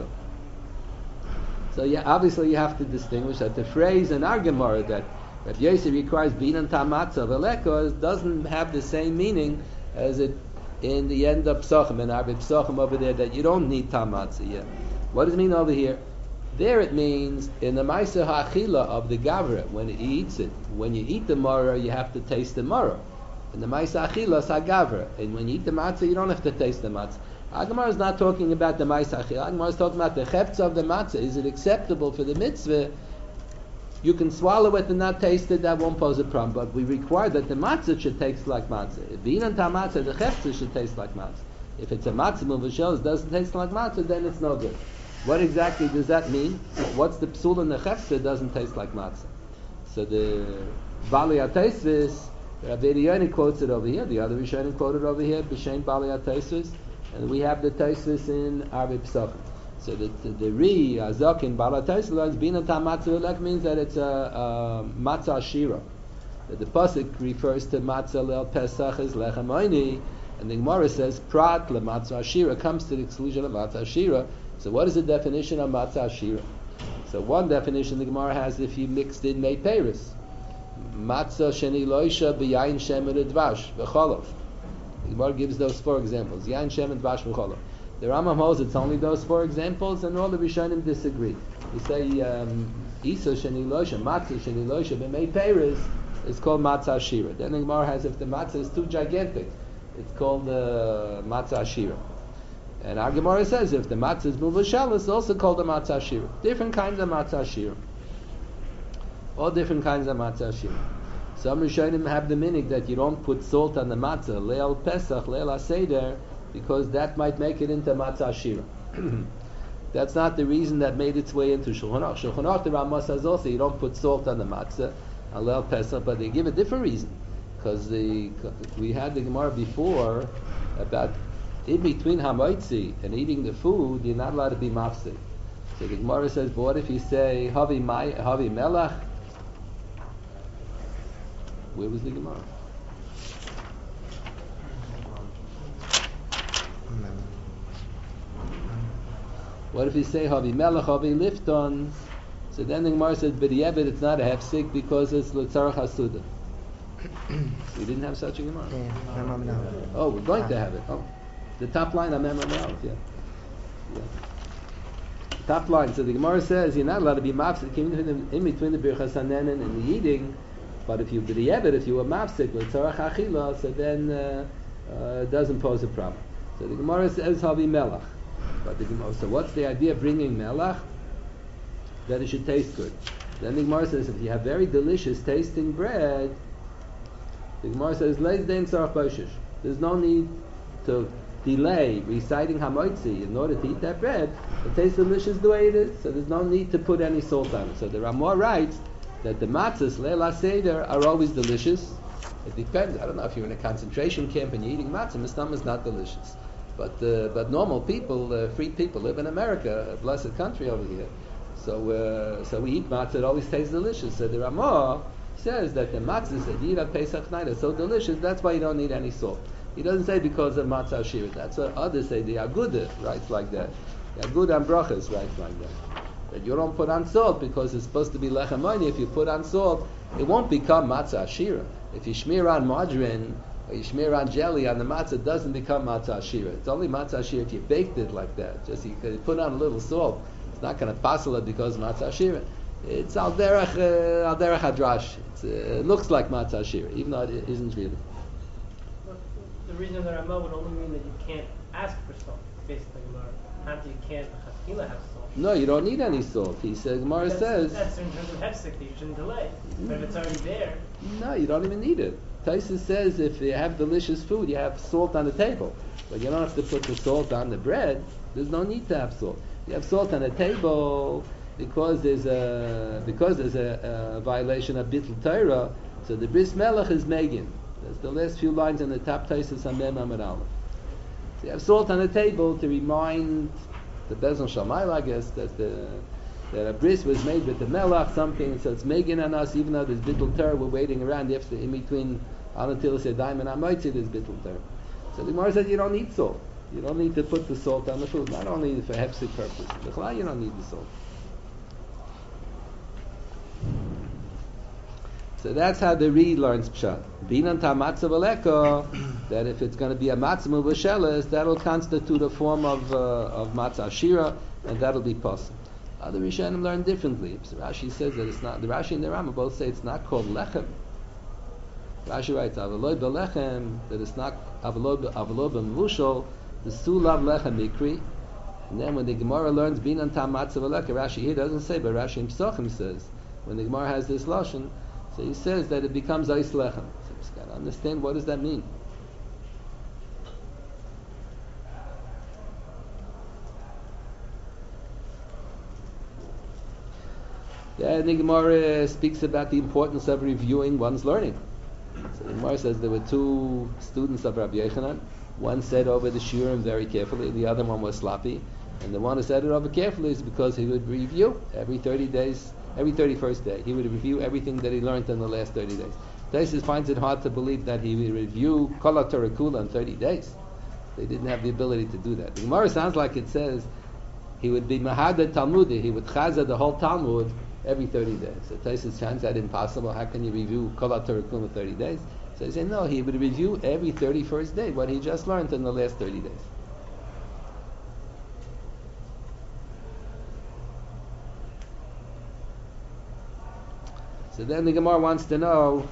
So yeah, obviously you have to distinguish that the phrase in our Gemara that Rabbi Yossi requires binan tam matzah v'leka doesn't have the same meaning as it in the end of Psachim and Arbi Psachim over there that you don't need tam matzah yet. What does it mean over here? There it means in the Maisa Ha'achila of the Gavra, when he eats it, when you eat the maror, you have to taste the maror. In the Maisa Ha'achila, it's Ha'gavra. And when you eat the matzah, you don't have to taste the matzah. Agamar is not talking about the Maisa Ha'achila. Agamar is talking about the chefza of the matzah. Is it acceptable for the mitzvah? You can swallow it and not taste it, that won't pose a problem. But we require that the matzah should taste like matzah. If the inan ta matzah, the chefza should taste like matzah. If it's a matzah muvashel, it doesn't taste like matzah, then it's no good. What exactly does that mean? What's the psul in the chefza doesn't taste like matzah? So the Bali HaTaisvis, Rabbi Yoni quotes it over here, the other Rishonim quoted over here, B'Shem Bali HaTaisvis, and we have the Taisvis in Arbi Pesachim. So the the, the Ri, Azok in Bali HaTaisvis learns, Bina Ta Matzah Ulek means that it's a, a matzah shira. That the Pasuk refers to matzah leil Pesach as lechem oini, and the Gemara says, Prat le matzah shira comes to the exclusion of matzah shira. So what is the definition of matzah shira? So one definition the Gemara has if you mixed in mei peris. Matzah sheni loisha b'yayin shemen advash v'cholov. The Gemara gives those four examples. Yayin shemen advash v'cholov. The Rambam holds it's only those four examples, and all the Rishonim disagree. They say um, isa sheni loisha, matzah sheni loisha b'mei peris is called matzah shira. Then the Gemara has if the matzah is too gigantic, it's called uh, matzah shira. And our Gemara says if the matzah is muvashal, it's also called a matzah shira. Different kinds of matzah shira. All different kinds of matzah shira. Some Rishonim have the minig that you don't put salt on the matzah, leil pesach, leil aseder, because that might make it into matzah shira. That's not the reason that made its way into Shulchan Aruch. Shulchan Aruch, the Rambam says also you don't put salt on the matzah, on leil pesach, but they give a different reason. Because the we had the Gemara before about in between hamaitzi and eating the food, you're not allowed to be mafsik. So the Gemara says, but what if you say havi mai, havi melach? Where was the Gemara? What if you say havi melach, havi lifton? So then the Gemara says, but yeah, but it's not a hefsik because it's l'tzarach hasuda. We didn't have such a Gemara. Yeah, oh, we're going to have it. Oh. The top line on Memra Malach, yeah. yeah. Top line. So the Gemara says you're not allowed to be mafsik in between the birchas hanenin and the eating, but if you b'di'evet, if you were mafsik with tzarach achila, so then uh, uh, it doesn't pose a problem. So the Gemara says havi melach. But the Gemara, so what's the idea of bringing melach? That it should taste good. Then the Gemara says if you have very delicious tasting bread, the Gemara says leis dein tzarach b'oshish. There's no need to delay reciting hamoitzi in order to eat that bread. It tastes delicious the way it is, so there's no need to put any salt on it. So the Ramah writes that the matzahs leila seder are always delicious. It depends. I don't know if you're in a concentration camp and you're eating matzah, mistam is not delicious. But uh, but normal people, uh, free people, live in America, a blessed country over here. So uh, so we eat matzah. It always tastes delicious. So the Ramah says that the matzahs that you eat on Pesach night are so delicious. That's why you don't need any salt. He doesn't say because of matzah shira. That's what others say. The Agudah writes like that. The Agudah and Brachas writes like that. That you don't put on salt because it's supposed to be lechem oini. If you put on salt, it won't become matzah shira. If you smear on margarine or you smear on jelly on the matzah, it doesn't become matzah shira. It's only matzah shira if you baked it like that. Just you could put on a little salt. It's not going to passel it because of matzah shira. It's al derech uh, al derech hadrash. It's, uh, it looks like matzah shira, even though it isn't really. The reason that Ramah would only mean that you can't ask for salt, basically, not that you can't chachila have salt. No, you don't need any salt. He says, Gemara that's, says. That's in terms of hefsek, that you shouldn't delay. Mm. But if it's already there. No, you don't even need it. Taisa says if you have delicious food, you have salt on the table. But you don't have to put the salt on the bread. There's no need to have salt. You have salt on the table because there's a because there's a, a violation of bittul Torah. So the bris melech is megan. That's the last few lines on the top Taisus on Mem Amud Aleph. So you have salt on the table to remind the Bezon Shamayla, I guess, that the that a bris was made with the melach, something, so it's megan on us, even though there's bittul Torah, we're waiting around after in between Anatil Sedaim and Amoitzi, there's bittul Torah. So the Gemara says you don't need salt. You don't need to put the salt on the food, not only for hefsek purpose. You don't need the salt. So that's how the Ri learns pshat. Binan ta matzah v'leko, that if it's going to be a matzah muvasheles, that'll constitute a form of uh, of matzah shira, and that'll be possible. Other Rishonim learn differently. So Rashi says that it's not. The Rashi and the Rambam both say it's not called lechem. Rashi writes avaloi belechem, that it's not avaloi b'mevushal. The sulav lechem mikri. And then when the Gemara learns binan tam matzav lechem, Rashi here doesn't say, but Rashi in Pesachim says when the Gemara has this lashon, so he says that it becomes ais lechem. So you just got to understand what does that mean. Then the Gemara speaks about the importance of reviewing one's learning. So the Gemara says there were two students of Rabbi Yochanan. One said over the shiurim very carefully, the other one was sloppy. And the one who said it over carefully is because he would review every thirty days, every thirty-first day. He would review everything that he learned in the last thirty days. Taisus finds it hard to believe that he would review Kol HaTorah Kula in thirty days. They didn't have the ability to do that. The Gemara sounds like it says he would be Mahadad Talmudi, he would chaza the whole Talmud every thirty days. So Taisus finds that impossible. How can you review Kol HaTorah Kula in thirty days? So he said no, he would review every thirty-first day what he just learned in the last thirty days. So then the Gemara wants to know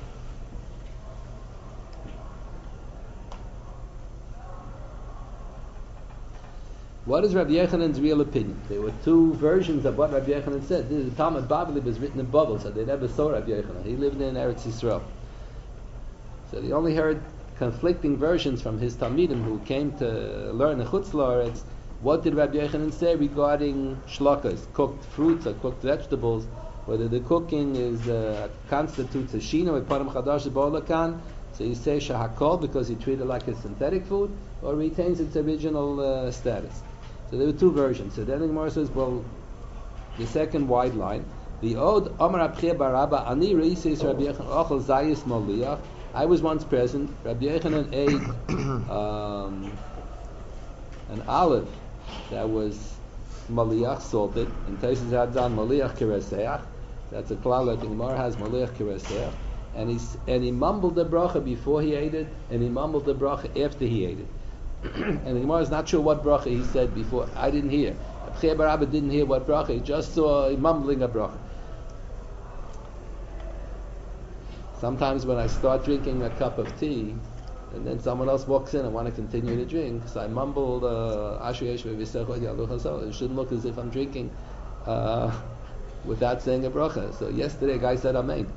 what is Rabbi Yechanan's real opinion. There were two versions of what Rabbi Yechanan said. This is the Talmud Bavli was written in Babel, so they never saw Rabbi Yechanan. He lived in Eretz Yisrael. So they only heard conflicting versions from his Talmidim who came to learn the Chutz La'aretz. What did Rabbi Yechanan say regarding shlokas, cooked fruits or cooked vegetables? Whether the cooking is uh, constitutes a shina with param chadash b'olakan, so you say shahakol because you treat it like a synthetic food, or retains its original uh, status. So there were two versions. So then the Gemara says, well, the second wide line, the od Amar Abchia Baraba Ani Reisis Rabbi Yochanan Ochel Zayis Moliach. I was once present. Rabbi Yochanan ate um, an olive that was maliach, salted, and Taisus had on maliach kireseach. That's a klal that the Gemara has maliach kireseach, and he and he mumbled the bracha before he ate it, and he mumbled the bracha after he ate it. And the Gemara is not sure what bracha he said before. I didn't hear. Abchia Baraba didn't hear what bracha. He just saw him mumbling a bracha. Sometimes when I start drinking a cup of tea, and then someone else walks in and want to continue to drink, so I mumbled Asher Yesh V'Visechot Yaluch Hasol. It shouldn't look as if I'm drinking uh, without saying a bracha. So yesterday a guy said Amen.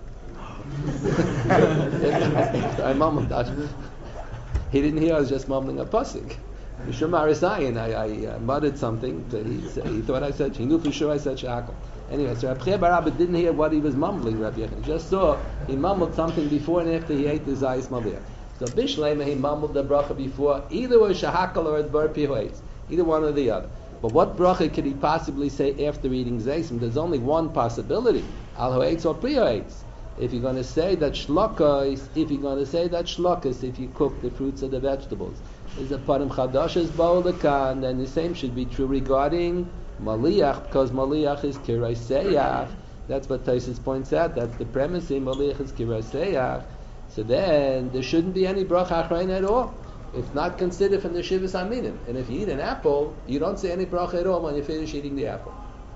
I mumbled that. He didn't hear I was just mumbling a pasuk. Mishum Arisayin, I, I uh, muttered something, but he, he thought I said, he knew for sure I said Shahakal. Anyway, so Rabbi Barabba didn't hear what he was mumbling, Rabbi Yechon. He just saw he mumbled something before and after he ate the Zayis Maliach. So Bishlema, he mumbled the bracha before, either was Shahakal or Adbar Pihoetz, either one or the other. But what bracha could he possibly say after eating Zaysim? There's only one possibility, Al Hoetz or Pihoetz. If you're going to say that shlokas, if you're going to say that shlokas, if you cook the fruits or the vegetables, is a parim chadashas ba'olakan, then the same should be true regarding maliach, because maliach is kirei seyach. That's what Taisus points out. That's the premise in maliach is kirei seyach. So then there shouldn't be any bracha achrein at all. It's not considered from the shivas aminim. And if you eat an apple, you don't say any bracha at all when you finish eating the apple.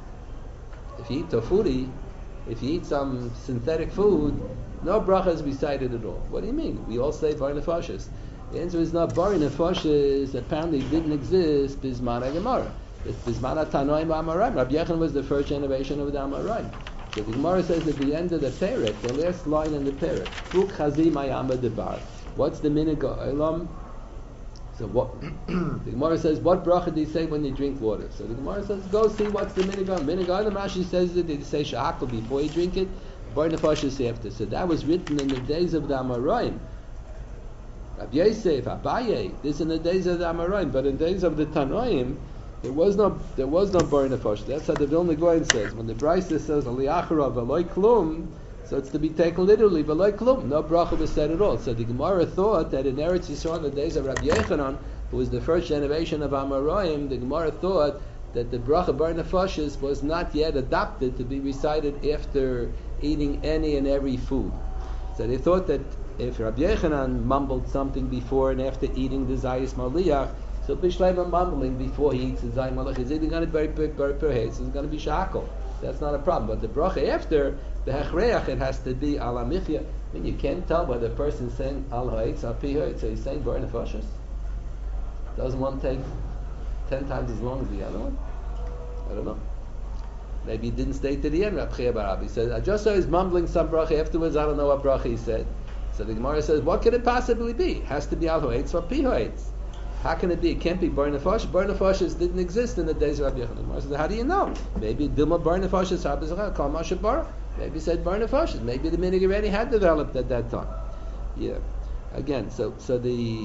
If you eat tofuri, if you eat some synthetic food, no bracha is recited at all. What do you mean? We all say bar nefashis. The answer is not bar nefashis. Apparently didn't exist bisman Gemara. It's bisman tanoim b'amarim. Rabbi Yechon was the first generation of the Amarim. So the Gemara says at the end of the perek, the last line in the perek, Fuk chazim ayama debar. What's the minig olam? So what the Gemara says, what bracha do you say when you drink water? So the Gemara says, go see what's the minig olam. Minig olam, Rashi says that they say shahakal before you drink it, bar nefashis after. So that was written in the days of the Amoraim. Rabbi Yosef, Abaye, this in the days of the Amoraim, but in the days of the Tanoim, there was no there was no bar nefashis. That's how the Vilna Gaon says. When the Brisa says aliyachara v'loy klum, so it's to be taken literally, v'loy klum. No bracha was said at all. So the Gemara thought that in Eretz Yisrael, in the days of Rabbi Yochanan, who was the first generation of Amoraim, the Gemara thought that the bracha bar nefashis was not yet adopted to be recited after eating any and every food. So they thought that if Rabbi Yochanan mumbled something before and after eating the Zayis Maliach, So Bishleim mumbling before he eats his Zayin Malach is either going to be very very perhates, it's going to be shakal. That's not a problem. But the bracha after the hechreach, it has to be ala michya. I mean, you can't tell whether the person's saying al ha'etz al pi ha'etz. So he's saying bar nefashos. Doesn't one take ten times as long as the other one? I don't know. Maybe he didn't stay to the end. Rab Chia bar Abba says, I just saw he's mumbling some bracha afterwards. I don't know what bracha he said. So the Gemara says, what could it possibly be? It has to be al ha'etz or pi ha'etz. How can it be? It can't be bar nefashos. Bar nefashos didn't exist in the days of Rabbi Yochanan. The Gemara says, how do you know? Maybe Dilma bar nefashos habizachah kol masha bar. Maybe he said bar nefashos. Maybe the minig already had developed at that time. Yeah. Again, so so the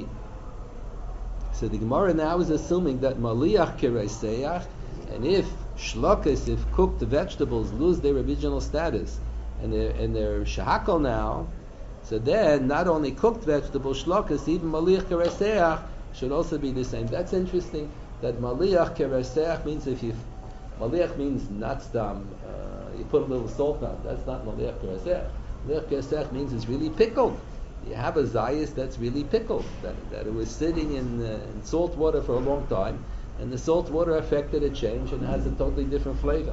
so the Gemara now is assuming that maliach kireiseach, and if shlokas, if cooked vegetables lose their original status and they're and they're shahakal now, so then not only cooked vegetables shlokas, even maliach kireiseach should also be the same. That's interesting. That maliach kireiseach means if you maliach means not stam. Uh, you put a little salt on. That's not maliach kireiseach. Maliach kireiseach means it's really pickled. You have a zayis that's really pickled, that, that it was sitting in, uh, in salt water for a long time, and the salt water affected a change and has a totally different flavor.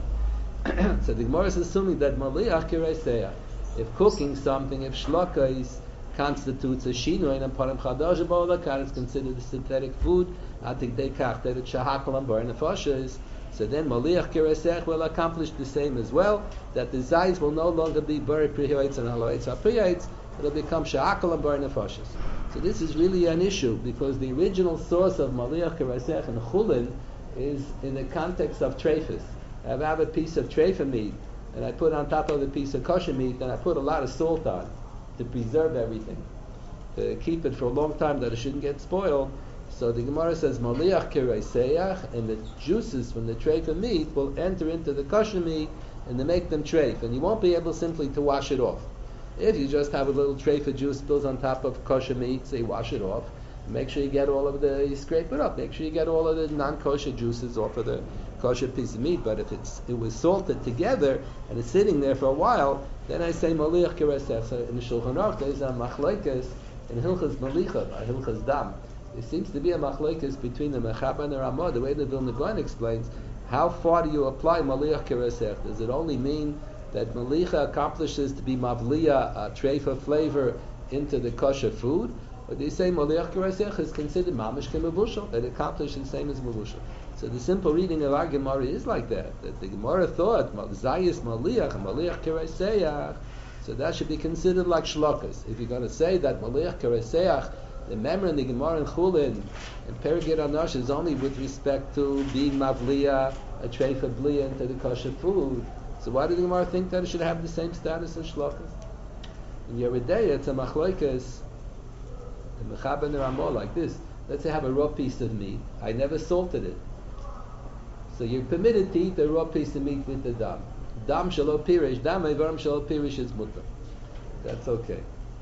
So the Gemara is assuming that maliach kireiseach, if cooking something, if shlokais constitutes a shinoi and param chadash b'olakar, it's considered a synthetic food. I think they kach that it's shahakal and bar nefashos. So then maliach kireiseach will accomplish the same as well. That the zayis will no longer be bar priyates and haloetz apriyates. It'll become sha'akal and bar nefashos. So this is really an issue because the original source of maliach kireiseach and chulin is in the context of treifas. I have a piece of treifa meat and I put on top of the piece of kosher meat and I put a lot of salt on to preserve everything, to keep it for a long time that it shouldn't get spoiled. So the Gemara says maliach kireiseach, and the juices from the treifa meat will enter into the kosher meat and they make them treif, and you won't be able simply to wash it off. If you just have a little treifa juice spills on top of kosher meat, so you wash it off. Make sure you get all of the, you scrape it up. Make sure you get all of the non-kosher juices off of the kosher piece of meat. But if it's it was salted together and it's sitting there for a while, then I say maliach kireiseach. So in the Shulchan Aruch there's a machlokes in Hilchas Malicha, by Hilchas Dam. There seems to be a machlokes between the Mechaber and the Ramah. The way the Vilna Gaon explains, how far do you apply maliach kireiseach? Does it only mean that malicha accomplishes to be mavliya, a treifa flavor into the kosher food? Or do you say maliach kireiseach is considered mamish k'mevushal, that it accomplishes the same as mevushal? So the simple reading of our Gemara is like that. That the Gemara thought zayis maliach and maliach kireiseach, so that should be considered like shlokas. If you're going to say that maliach kireiseach, the memra in the Gemara in Chulin and Perigid Anosh is only with respect to being mavliya, a treifa bliya into the kosher food. So why did the Gemara think that it should have the same status as shlokas? In Yeridei, it's a machloikas, the Mechaber and the Ramah like this. Let's say I have a raw piece of meat. I never salted it. So you're permitted to eat a raw piece of meat with the dam. Dam shalo pirish, dam evarim shalo pirish is mutter. That's okay.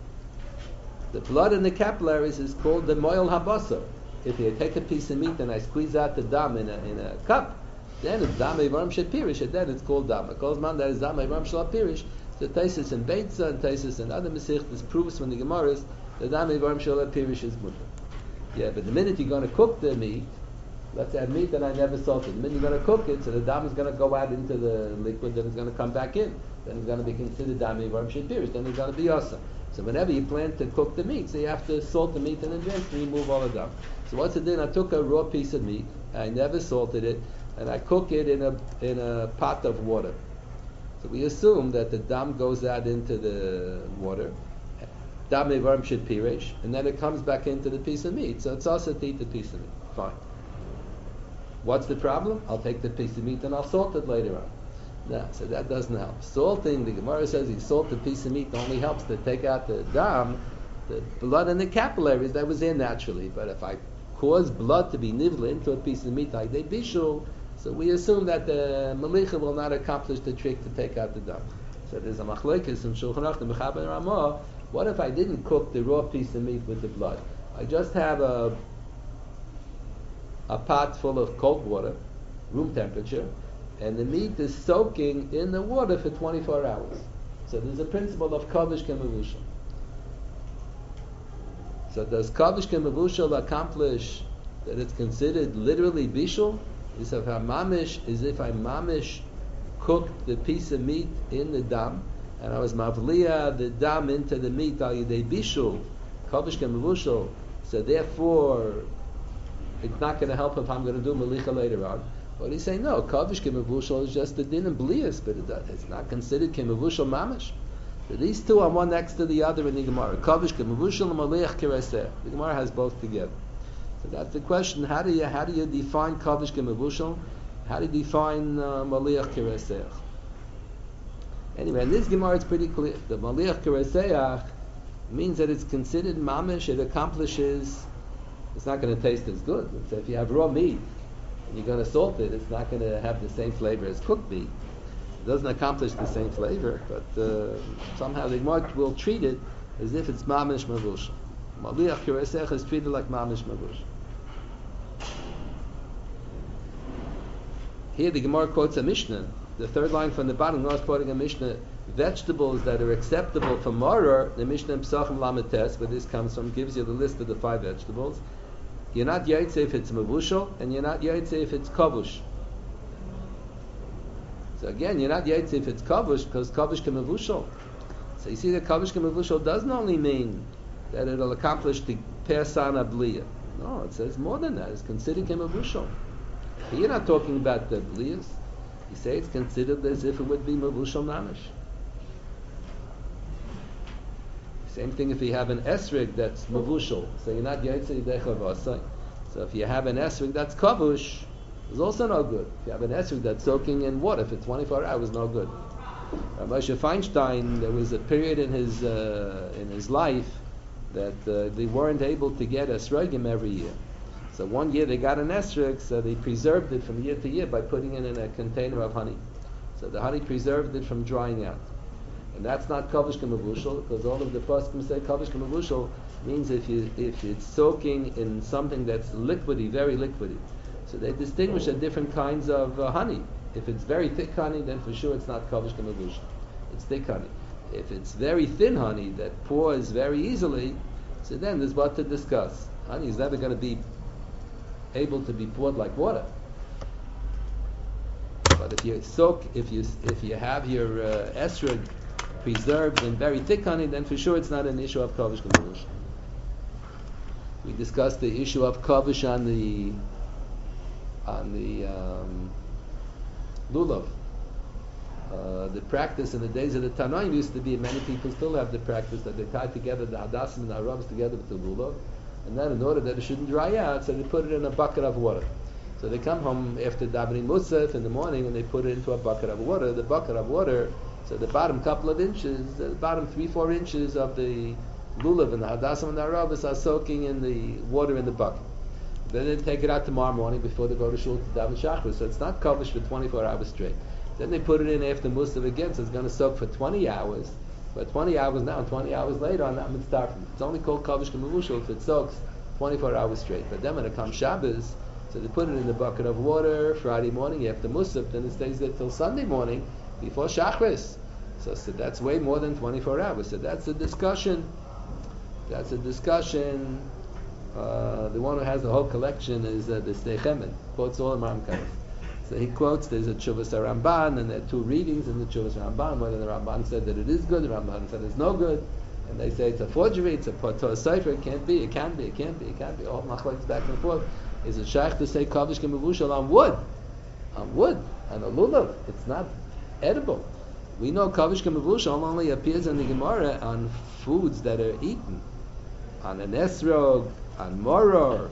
The blood in the capillaries is called the moil habasar. If you take a piece of meat and I squeeze out the dam in a, in a cup, then it's dam evarim shel pirish, and then it's called dam. It calls man that is dam evarim shel pirish. The Taisus and Beitza and Taisus and other Mesichtas proves from the Gemaras that dam evarim shel pirish is mutter. Yeah, but the minute you're going to cook the meat, let's add meat that I never salted. The minute you're going to cook it, so the dam is going to go out into the liquid, then it's going to come back in. Then it's going to be considered dam evarim shel pirish. Then it's going to be awesome. So whenever you plan to cook the meat, so you have to salt the meat in advance to remove all the dam. So what's it then? I took a raw piece of meat, I never salted it, and I cook it in a in a pot of water. So we assume that the dam goes out into the water, dam evarim shel pirish, and then it comes back into the piece of meat. So it's also to eat the piece of meat. Fine. What's the problem? I'll take the piece of meat and I'll salt it later on. No, so that doesn't help. Salting, the Gemara says you salt the piece of meat only helps to take out the dam, the blood in the capillaries that was there naturally. But if I cause blood to be nivla into a piece of meat like they bishul, so we assume that the malicha will not accomplish the trick to take out the dam. So there's a machlekes in Shulchan Aruch, the Mechaber and Ramah. What if I didn't cook the raw piece of meat with the blood? I just have a a pot full of cold water, room temperature, and the meat is soaking in the water for twenty-four hours. So there's a principle of kavish kemavushal. So does kavish kemavushal accomplish that it's considered literally bishul is if I mamish is if I mamish cooked the piece of meat in the dam, and I was mavliya the dam into the meat al yidei bishul, kavish kemevushal. So therefore, it's not going to help if I'm going to do malicha later on. But he's saying no, kavish kemevushal is just the din and blias, but it, it's not considered kemevushal mamish. So these two are one next to the other in the Gemara. Kavish kemevushal and maliach kireseh. The Gemara has both together. So that's the question. How do you how do you define kavish kemevushal? How do you define uh, maliach kireseh? Anyway, in this Gemara it's pretty clear. The maliach kireseh means that it's considered mamish. It accomplishes. It's not going to taste as good. So if you have raw meat and you're going to salt it, it's not going to have the same flavor as cooked meat. It doesn't accomplish the same flavor, but uh, somehow the Gemara will treat it as if it's mamish mavush. Maliach kireseh is treated like mamish mavush. Here the Gemara quotes a Mishnah. The third line from the bottom, Gemara is quoting a Mishnah. Vegetables that are acceptable for maror, the Mishnah in Pesachim Lametes, where this comes from, gives you the list of the five vegetables. You're not yaitze if it's mavushal, and you're not yaitze if it's kavush. So again, you're not yaitze if it's kavush, because kavush can mavushal. So you see that kavush can mavushal doesn't only mean that it'll accomplish the persana bliya. No, it says more than that. It's considered kemavushal. You're not talking about the bliyas. You say it's considered as if it would be mavushal namish. Same thing if you have an esrig that's mavushal. So you're not yaitze yidecha v'asay. So if you have an esrig that's kavush, it's also no good. If you have an esrig that's soaking in water for twenty-four hours, no good. Uh, Moshe Feinstein, there was a period in his uh, in his life that uh, they weren't able to get esrogim every year. So one year they got an esrog, so they preserved it from year to year by putting it in a container of honey. So the honey preserved it from drying out. And that's not kavish k'mavushal, because all of the poskim say kavish k'mavushal means if you if it's soaking in something that's liquidy, very liquidy. So they distinguish the different kinds of uh, honey. If it's very thick honey, then for sure it's not kavish k'mavushal. It's thick honey. If it's very thin honey that pours very easily, so then there's what to discuss. Honey is never going to be able to be poured like water. But if you soak, if you if you have your uh, esrog preserved in very thick honey, then for sure it's not an issue of kavish k'mavushal. We discussed the issue of kavish on the on the um, lulav. Uh, the practice in the days of the Tanoim used to be, many people still have the practice that they tie together the hadassim and the arabs together with the lulav, and then in order that it shouldn't dry out, so they put it in a bucket of water. So they come home after davening musaf in the morning and they put it into a bucket of water. The bucket of water, so the bottom couple of inches, the bottom three, four inches of the lulav and the hadassim and the arabs are soaking in the water in the bucket. Then they take it out tomorrow morning before they go to shul to daven shachris. So it's not kavish for twenty-four hours straight. Then they put it in after musaf again, so it's going to soak for twenty hours. But twenty hours now, and twenty hours later on, I'm starting. It's only called kavish k'mavushal if it soaks twenty-four hours straight. But then when it comes Shabbos, so they put it in the bucket of water Friday morning after musaf, then it stays there till Sunday morning before shachris. So, so that's way more than twenty-four hours. So that's a discussion. That's a discussion. Uh, the one who has the whole collection is uh, the Sdei Chemen. Quotes all the Ramkanis. So he quotes, there's a Tshuvas Ramban, and there are two readings in the Tshuvas Ramban, whether the Ramban said that it is good, the Ramban said it's no good, and they say it's a forgery, it's a Torah Sefer, it can't be, it can be, it can't be, it can't be, all machlokes back and forth. Is it shaykh to say kavish k'mavushal on wood? On wood, on a lulav, it's not edible. We know kavish k'mavushal only appears in the Gemara on foods that are eaten, on an esrog, on moror,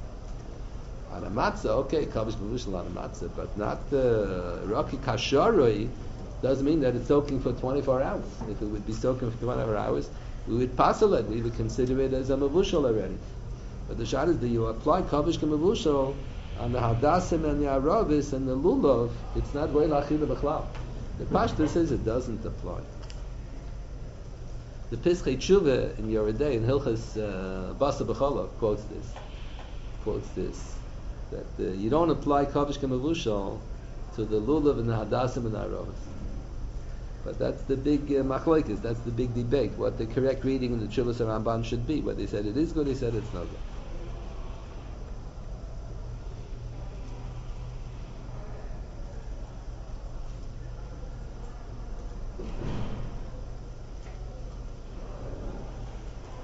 on a matzah. Okay, kavish k'mavushal on a matzah, but not the rocky kasharoi. Doesn't mean that it's soaking for twenty-four hours. If it would be soaking for twenty-four hours, we would passel it. We would consider it as a mavushal already. But the shot is that you apply kavish k'mavushal on the hadassim and the aravis and the lulav. It's not way lachila b'chlal. The Pashto says it doesn't apply. The Pischei Tshuva in Yoredei in Hilchas uh, Basa B'cholov quotes this. Quotes this that uh, you don't apply kavish k'mavushal to the lulav and the hadassim and the aravis. But that's the big uh, machlokes. That's the big debate. What the correct reading in the Tshuvas Ramban should be. Whether they said it is good, they said it's not good.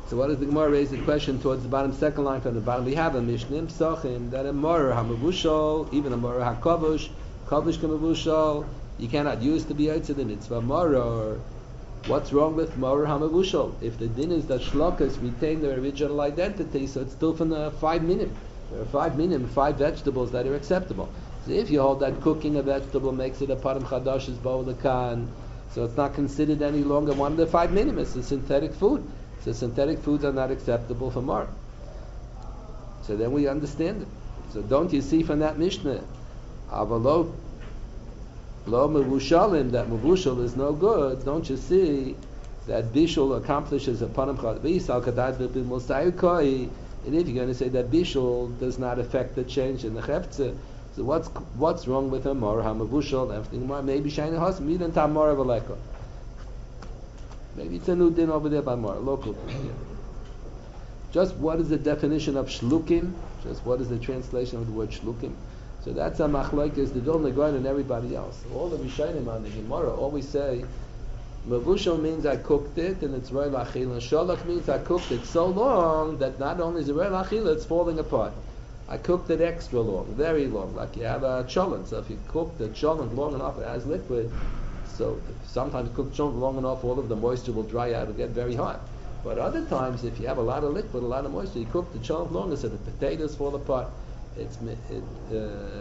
So what does the Gemara raise the question towards the bottom, second line from the bottom? We have a Mishnah Psachim that a Morer HaMavushal, even a Morer HaKavush, Kavush HaMavushal, you cannot use to be Yotze the mitzvah Morer. What's wrong with Morer HaMavushal? If the din is that Shlokas retain their original identity, so it's still from the five minim. There are five minim, five vegetables that are acceptable. So if you hold that cooking a vegetable makes it a param chadash is ba'ulakan, so it's not considered any longer one of the five minim. It's a synthetic food. So synthetic foods are not acceptable for Morer. So then we understand it. So don't you see from that Mishnah, Avalo Lo Mavushalim, that Mavushal is no good, don't you see that Bishul accomplishes a Panam Chadvisal Kadad Bibin Musayukoi, and if you're going to say that Bishul does not affect the change in the Chefze, so what's what's wrong with a Morer HaMavushal? Everything more, maybe Shiny Hos, Midan Tam Morer Valeko. Maybe it's a new din over there by Morer, local din. Just what is the definition of Shlukim? Just what is the translation of the word Shlukim? So that's a machlokes, the Vilna Gaon and everybody else. All the Rishonim on the Gemara always say, Mavushal means I cooked it and it's roy lachila. And Sholach means I cooked it so long that not only is it roy lachila, it's falling apart. I cooked it extra long, very long, like you have a cholent. So if you cook the cholent long enough, it has liquid. So if sometimes you cook cholent long enough, all of the moisture will dry out and get very hot. But other times, if you have a lot of liquid, a lot of moisture, you cook the cholent longer, so the potatoes fall apart. It's it, uh,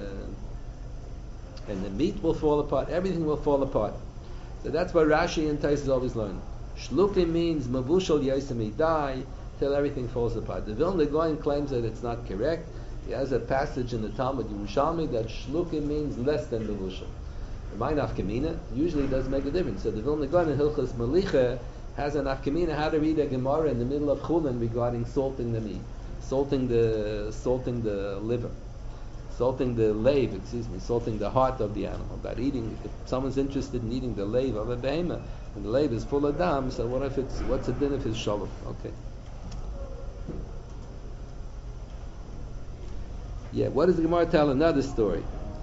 and the meat will fall apart. Everything will fall apart. So that's why Rashi and Taisus always learn. Shlukim means mavushal yosemi die till everything falls apart. The Vilna Gaon claims that it's not correct. He has a passage in the Talmud Yerushalmi that shlukim means less than mavushal. The mind afkamina usually does make a difference. So the Vilna Gaon in Hilchos Melicha has an afkamina how to read a Gemara in the middle of Chulin regarding salting the meat. Salting the salting the liver, salting the lave, excuse me, salting the heart of the animal. About eating, if someone's interested in eating the lave of a behemoth, and the lave is full of dam, so what if it's what's the din if it's shalom? Okay. Yeah, what does the Gemara tell? Another story.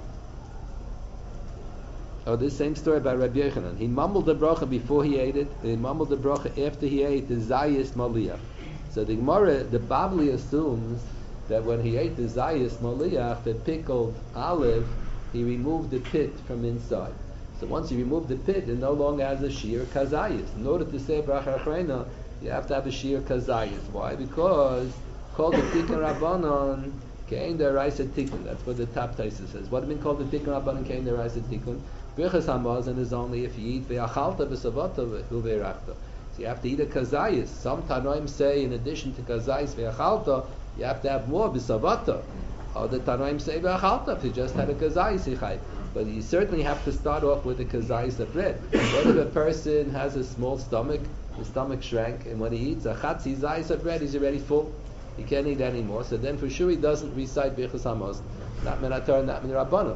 Oh, this same story about Rabbi Yochanan. He mumbled the bracha before he ate it. And he mumbled the bracha after he ate the zayis maliyah. So the Gemara, the Babli assumes that when he ate the zayis maliyah, the pickled olive, he removed the pit from inside. So once you remove the pit, it no longer has a shear kazayis. In order to say bracha achrona, you have to have a shear kazayis. Why? Because called the tikkun rabbanon kein deraisa tikkun. That's what the top taisa says. What do you mean called the tikkun rabbanon kein deraisa tikkun? Birchas hamazon is only if you eat ve'achalta v'savata v'uve'rachta. So you have to eat a kazayis. Some Tanoim say in addition to kazayis ve'achalta, you have to have more b'savata. Other Tanoim say ve'achalta if you just had a kazayis yichai. But you certainly have to start off with a kazayis of bread. What if a person has a small stomach, his stomach shrank, and when he eats a chatzi zayis of bread, he's already full. He can't eat anymore. So then for sure he doesn't recite birchas hamazon. Not min haTorah, not min rabbanon.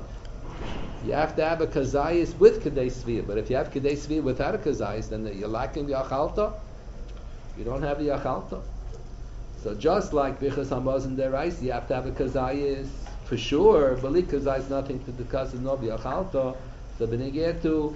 You have to have a kazayis with kadei sviyah, but if you have kadei sviyah without a kazayis, then you're lacking the achalta. You don't have the achalta. So just like bichas hamazon derais, you have to have a kazayis for sure. Bali kazayis nothing to discuss is no achalta. So beneged to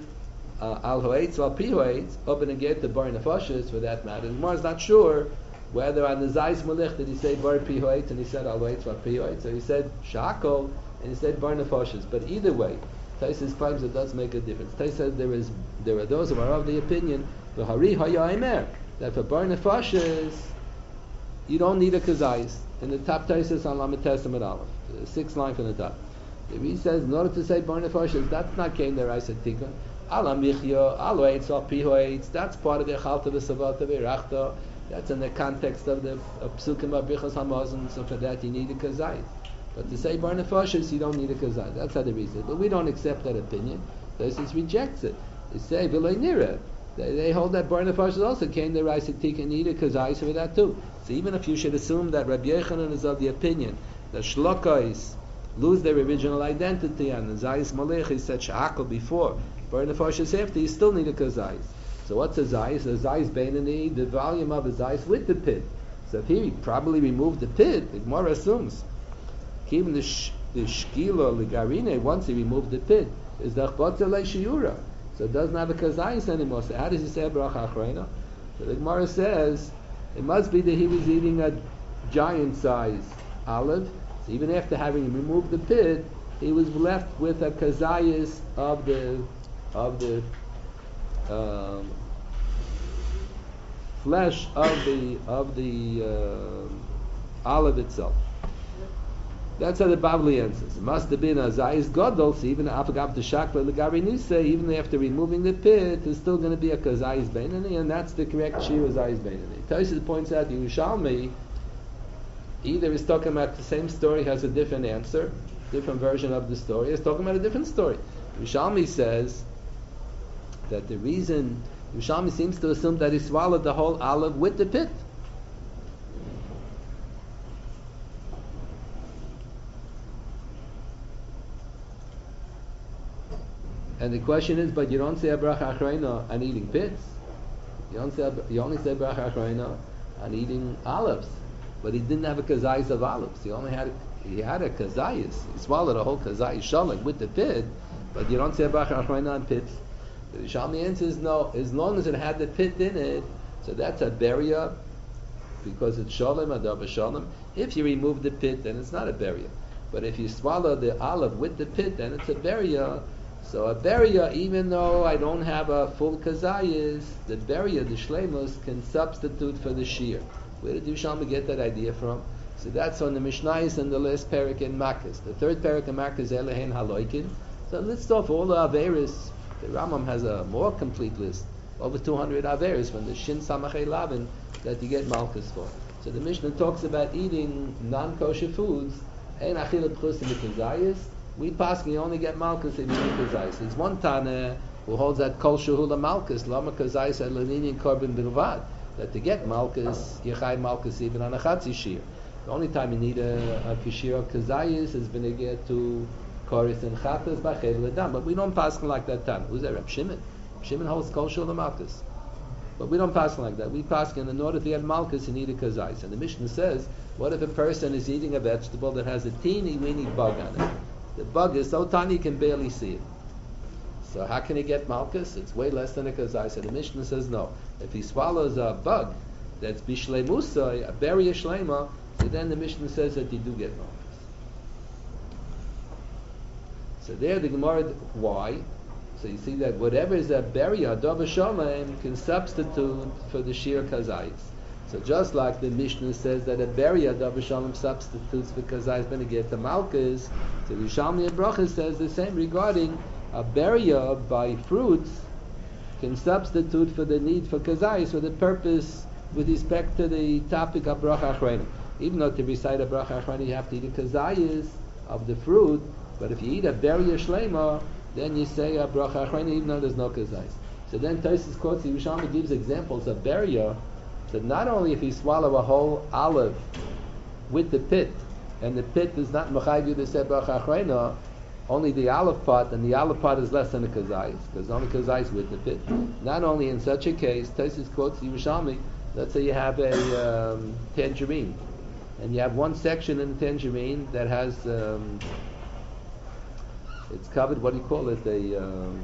al hoetz al pi hoetz, or beneged to bar nefashis for that matter. The Gemara is not sure whether on the zayis malich did he say bar pi hoetz and he said al hoetz al pi hoetz, so he said shakol and he said bar nefashis. But either way, Taisus claims it does make a difference. Taisus says there is there are those who are of the opinion the hari hayaimer that for bar nefashis you don't need a kazayis. In the top Taisus on Lamed Testament Aleph, the sixth line from the top, he says in order to say bar nefashis, that's not kein deraisa tikkun. Ala michya, alo eitz, al pi hoetz. That's part of the chalta v'savata v'rachta. That's in the context of the of psukim of bichas hamazon. So for that you need a kazayis. But to say bar nefashis, you don't need a kazayis. That's how they reason it. But we don't accept that opinion. Taisus rejects it. They say v'lo nira. They, they hold that bar nefashis also came the rice tikka need a kazayis for that too. So even if you should assume that Rabbi Yochanan is of the opinion that shlokais lose their original identity and the zayis malech is said shakal before bar nefashis after, you still need a kazayis. So what's a zayis? A zayis beinani, the volume of a zayis with the pit. So if he probably removed the pit, the Gemara assumes even the sh- the shkila ligarine, once he removed the pit, is the achbotza leishiyura. So it doesn't have a kazayis anymore. So how does he say bracha achrona? So the Gemara says It must be that he was eating a giant size olive. So even after having removed the pit, he was left with a kazayas of the of the um, flesh of the of the uh, olive itself. That's how the Bavli answers. It must have been a zayis gadol. So even afagav the shakla legabi nisa, even after removing the pit, there's still going to be a kazayis beinani, and that's the correct shir zayis beinani. Tosfos points out Yerushalmi either is talking about the same story, has a different answer, different version of the story. It's talking about a different story. Yerushalmi says that the reason Yerushalmi seems to assume that he swallowed the whole olive with the pit. And the question is, but you don't say a bracha achrayna on eating pits. You don't say a, you only say bracha achrayna on eating olives. But he didn't have a kazayis of olives. He only had a, he had a kazayis. He swallowed a whole kazayis shalak with the pit. But you don't say a bracha achrayna on pits. The Yerushalmi answers no. As long as it had the pit in it, so that's a beria because it's shalom adab shalom. If you remove the pit, then it's not a beria. But if you swallow the olive with the pit, then it's a beria. So a beria, even though I don't have a full kazayis, the beria, the shleimus, can substitute for the shear. Where did Yerushalmi get that idea from? So that's on the Mishnayos and the last parak in Makkos. The third parak in Makkos is Elehen Haloikin. So let's off all the Averis. The Rambam has a more complete list, over two hundred Averis from the Shin Samachay Lavin that you get Malchus for. So the Mishnah talks about eating non-kosher foods. Ein achila b'chus in the kazayis. We pass, you only get Malchus if you eat kazayis. There's one Tana who holds that kol shehula Malchus, lama kazayis at leninian korban bilvad. That to get Malchus, you chay Malchus even on a chatzi shir. The only time you need a, a kishir of kazayis is when you get to Koris and Chatas Bachel Ledam, but we don't pass like that time. Who's that? Reb Shimon. Reb Shimon holds Kol Shul Malchus, but we don't pass like that. We pass in order to get Malchus, you need a kazayis. And the Mishnah says, what if a person is eating a vegetable that has a teeny weeny bug on it? The bug is so tiny you can barely see it. So how can he get Malchus? It's way less than a kazayis. And the Mishnah says no. If he swallows a bug that's bishleimusa, a beria shleima, so then the Mishnah says that you do get Malchus. So there the Gemara, why? So you see that whatever is a beria, dova shalem, can substitute for the shir kazayis. So just like the Mishnah says that a beria, dova shalem, substitutes for kazayis when it gets to Malchus, so the Yerushalmi and Bracha says the same regarding a beria by fruits can substitute for the need for kazayis for the purpose with respect to the topic of bracha achrayna. Even though to recite a bracha achrayna you have to eat a kazayis of the fruit, but if you eat a beria shleima, then you say a bracha achrayna even though there's no kazayis. So then Tosfos quotes, the Yerushalmi gives examples of beria, that not only if you swallow a whole olive with the pit, and the pit is not mechayiv you to say bracha achrayna, only the olive part, and the olive part is less than the kazayis, because only kazayis with the pit. Not only in such a case, Tosfos quotes the Yerushalmi, let's say you have a um, tangerine, and you have one section in the tangerine that has, um, it's covered, what do you call it, a, um,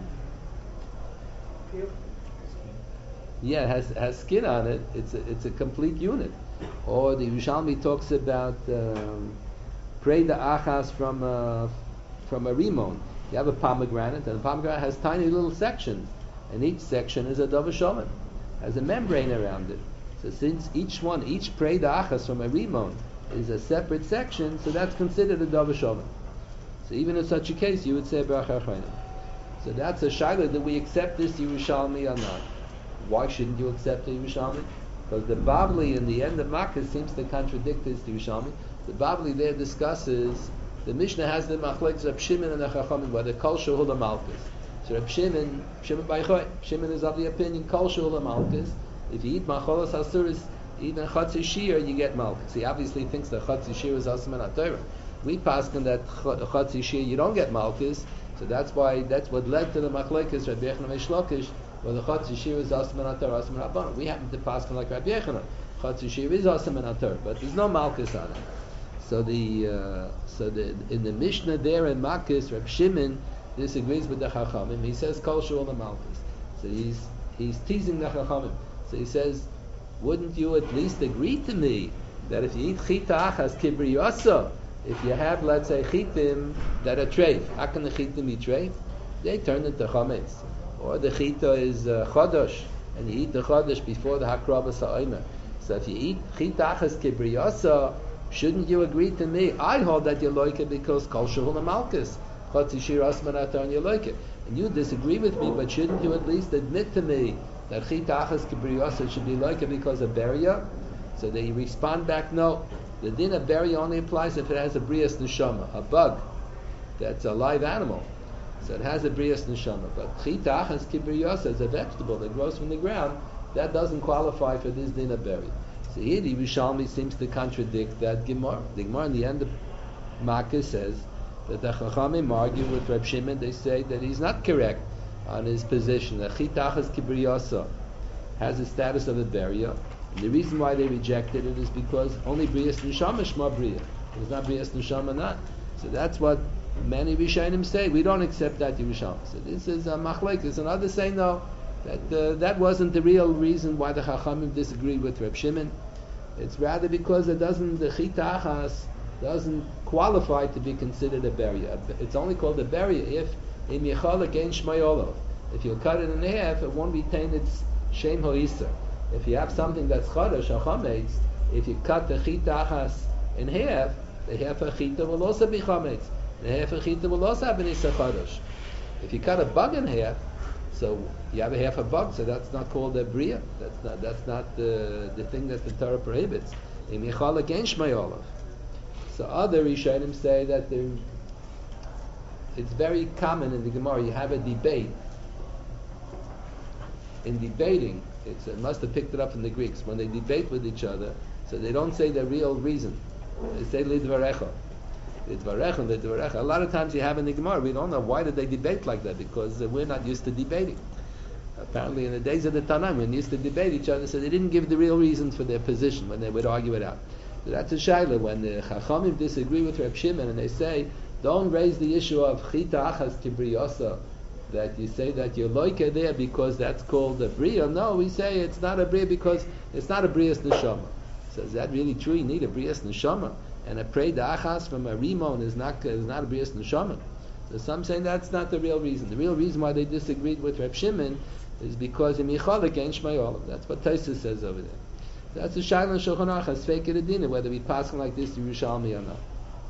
yeah, it has, has skin on it, it's a, it's a complete unit. Or the Yerushalmi talks about um, prei da achas from uh, from a rimon. You have a pomegranate, and the pomegranate has tiny little sections, and each section is a dova shalom, has a membrane around it. So since each one, each prei da achas from a rimon is a separate section, so that's considered a dova shalom. So even in such a case, you would say bracha achrayna. So that's a shaila that we accept this Yerushalmi or not. Why shouldn't you accept the Yerushalmi? Because the Bavli in the end of Makkah seems to contradict this Yerushalmi. The Bavli there discusses, the Mishnah has the machlekes Reb Shimon and the Chachamim, whether kol shehula malchus. So Reb Shimon, Shimon Baichoy, Shimon is of the opinion kol shehula malchus. If you eat macholas hasuris, even chatzi shir, you get malchus. He obviously thinks that chatzi shir is asman atayra. We pass on that chatzi shir, you don't get malchus. So that's why that's what led to the machlekes Rabbi Yochanan and Shlokish, where the chatzi shir is asman atayra, asman rabbanon. We happen to pass on like Rabbi Yochanan. Chatzi shir is asman atayra, but there's no malchus on it. So the uh, so the in the Mishnah there in Makkos, Reb Shimon disagrees with the Chachamim. He says kol shul malchus. So he's he's teasing the Chachamim. So he says wouldn't you at least agree to me that if you eat chita achas kibriyasa, if you have, let's say, chitim that are treif, how can the chitim be treif? They turn into chametz. Or the chita is uh, chodosh, and you eat the chodosh before the hakrabas ha'omer. So if you eat chita achas kibriyasa, shouldn't you agree to me? I hold that you like it because kol shehul malchus, chotzi shir asman atar you like it. And you disagree with me, but shouldn't you at least admit to me that chita achas kibriyasa should be like it because of beria? So they respond back, no. The din of beria only applies if it has a brias neshama, a bug that's a live animal. So it has a brias neshama. But chita achas kibriyasa is a vegetable that grows from the ground. That doesn't qualify for this din of beria. So here the Yerushalmi seems to contradict that Gemara. The Gemara in the end of Makkah says that the Chachamim argue with Reb Shimon. They say that he's not correct on his position. That chita achas kibriyasa has the status of a beria. And the reason why they rejected it is because only brias neshama shma bria. It's not brias neshama not. So that's what many Rishonim say. We don't accept that Yerushalmi. So this is a machlekes. And others say no, that uh, that wasn't the real reason why the Chachamim disagreed with Reb Shimon. It's rather because it doesn't, the chita achas doesn't qualify to be considered a beria. It's only called a beria if im yechal again shmayolov. If you cut it in half, it won't retain its shem hoisa. If you have something that's chodesh or chametz, if you cut the chita achas in half, the half of chita will also be chametz. The half of chita will also have an isa chodesh. If you cut a bug in half, so you have a half a bug, so that's not called a bria. That's not that's not the the thing that the Torah prohibits. Im yichal against shmayolov. So other Rishonim say that there, it's very common in the Gemara. You have a debate. In debating, it's, it must have picked it up from the Greeks. When they debate with each other, so they don't say the real reason. They say lidvarecha. Lidvarecha, lidvarecha. A lot of times you have in the Gemara, we don't know why did they debate like that, because uh, we're not used to debating. Apparently in the days of the Tanaim, when they used to debate each other, so they didn't give the real reasons for their position when they would argue it out. So that's a shaila. When the Chachamim disagree with Reb Shimon and they say, don't raise the issue of chita achas kibriyasa, that you say that you're loike there because that's called a bria. No, we say it's not a bria because it's not a brias neshama. So is that really true? You need a brias neshama, and a prei achas from a rimon is not is not a brias neshama. So some saying that's not the real reason. The real reason why they disagreed with Reb Shimon is because in Michal against Shmayolim. That's what Tosfos says over there. That's the Shaila and Shulchan Aruch has fake it adina, whether we pass like this to Yerushalmi or not.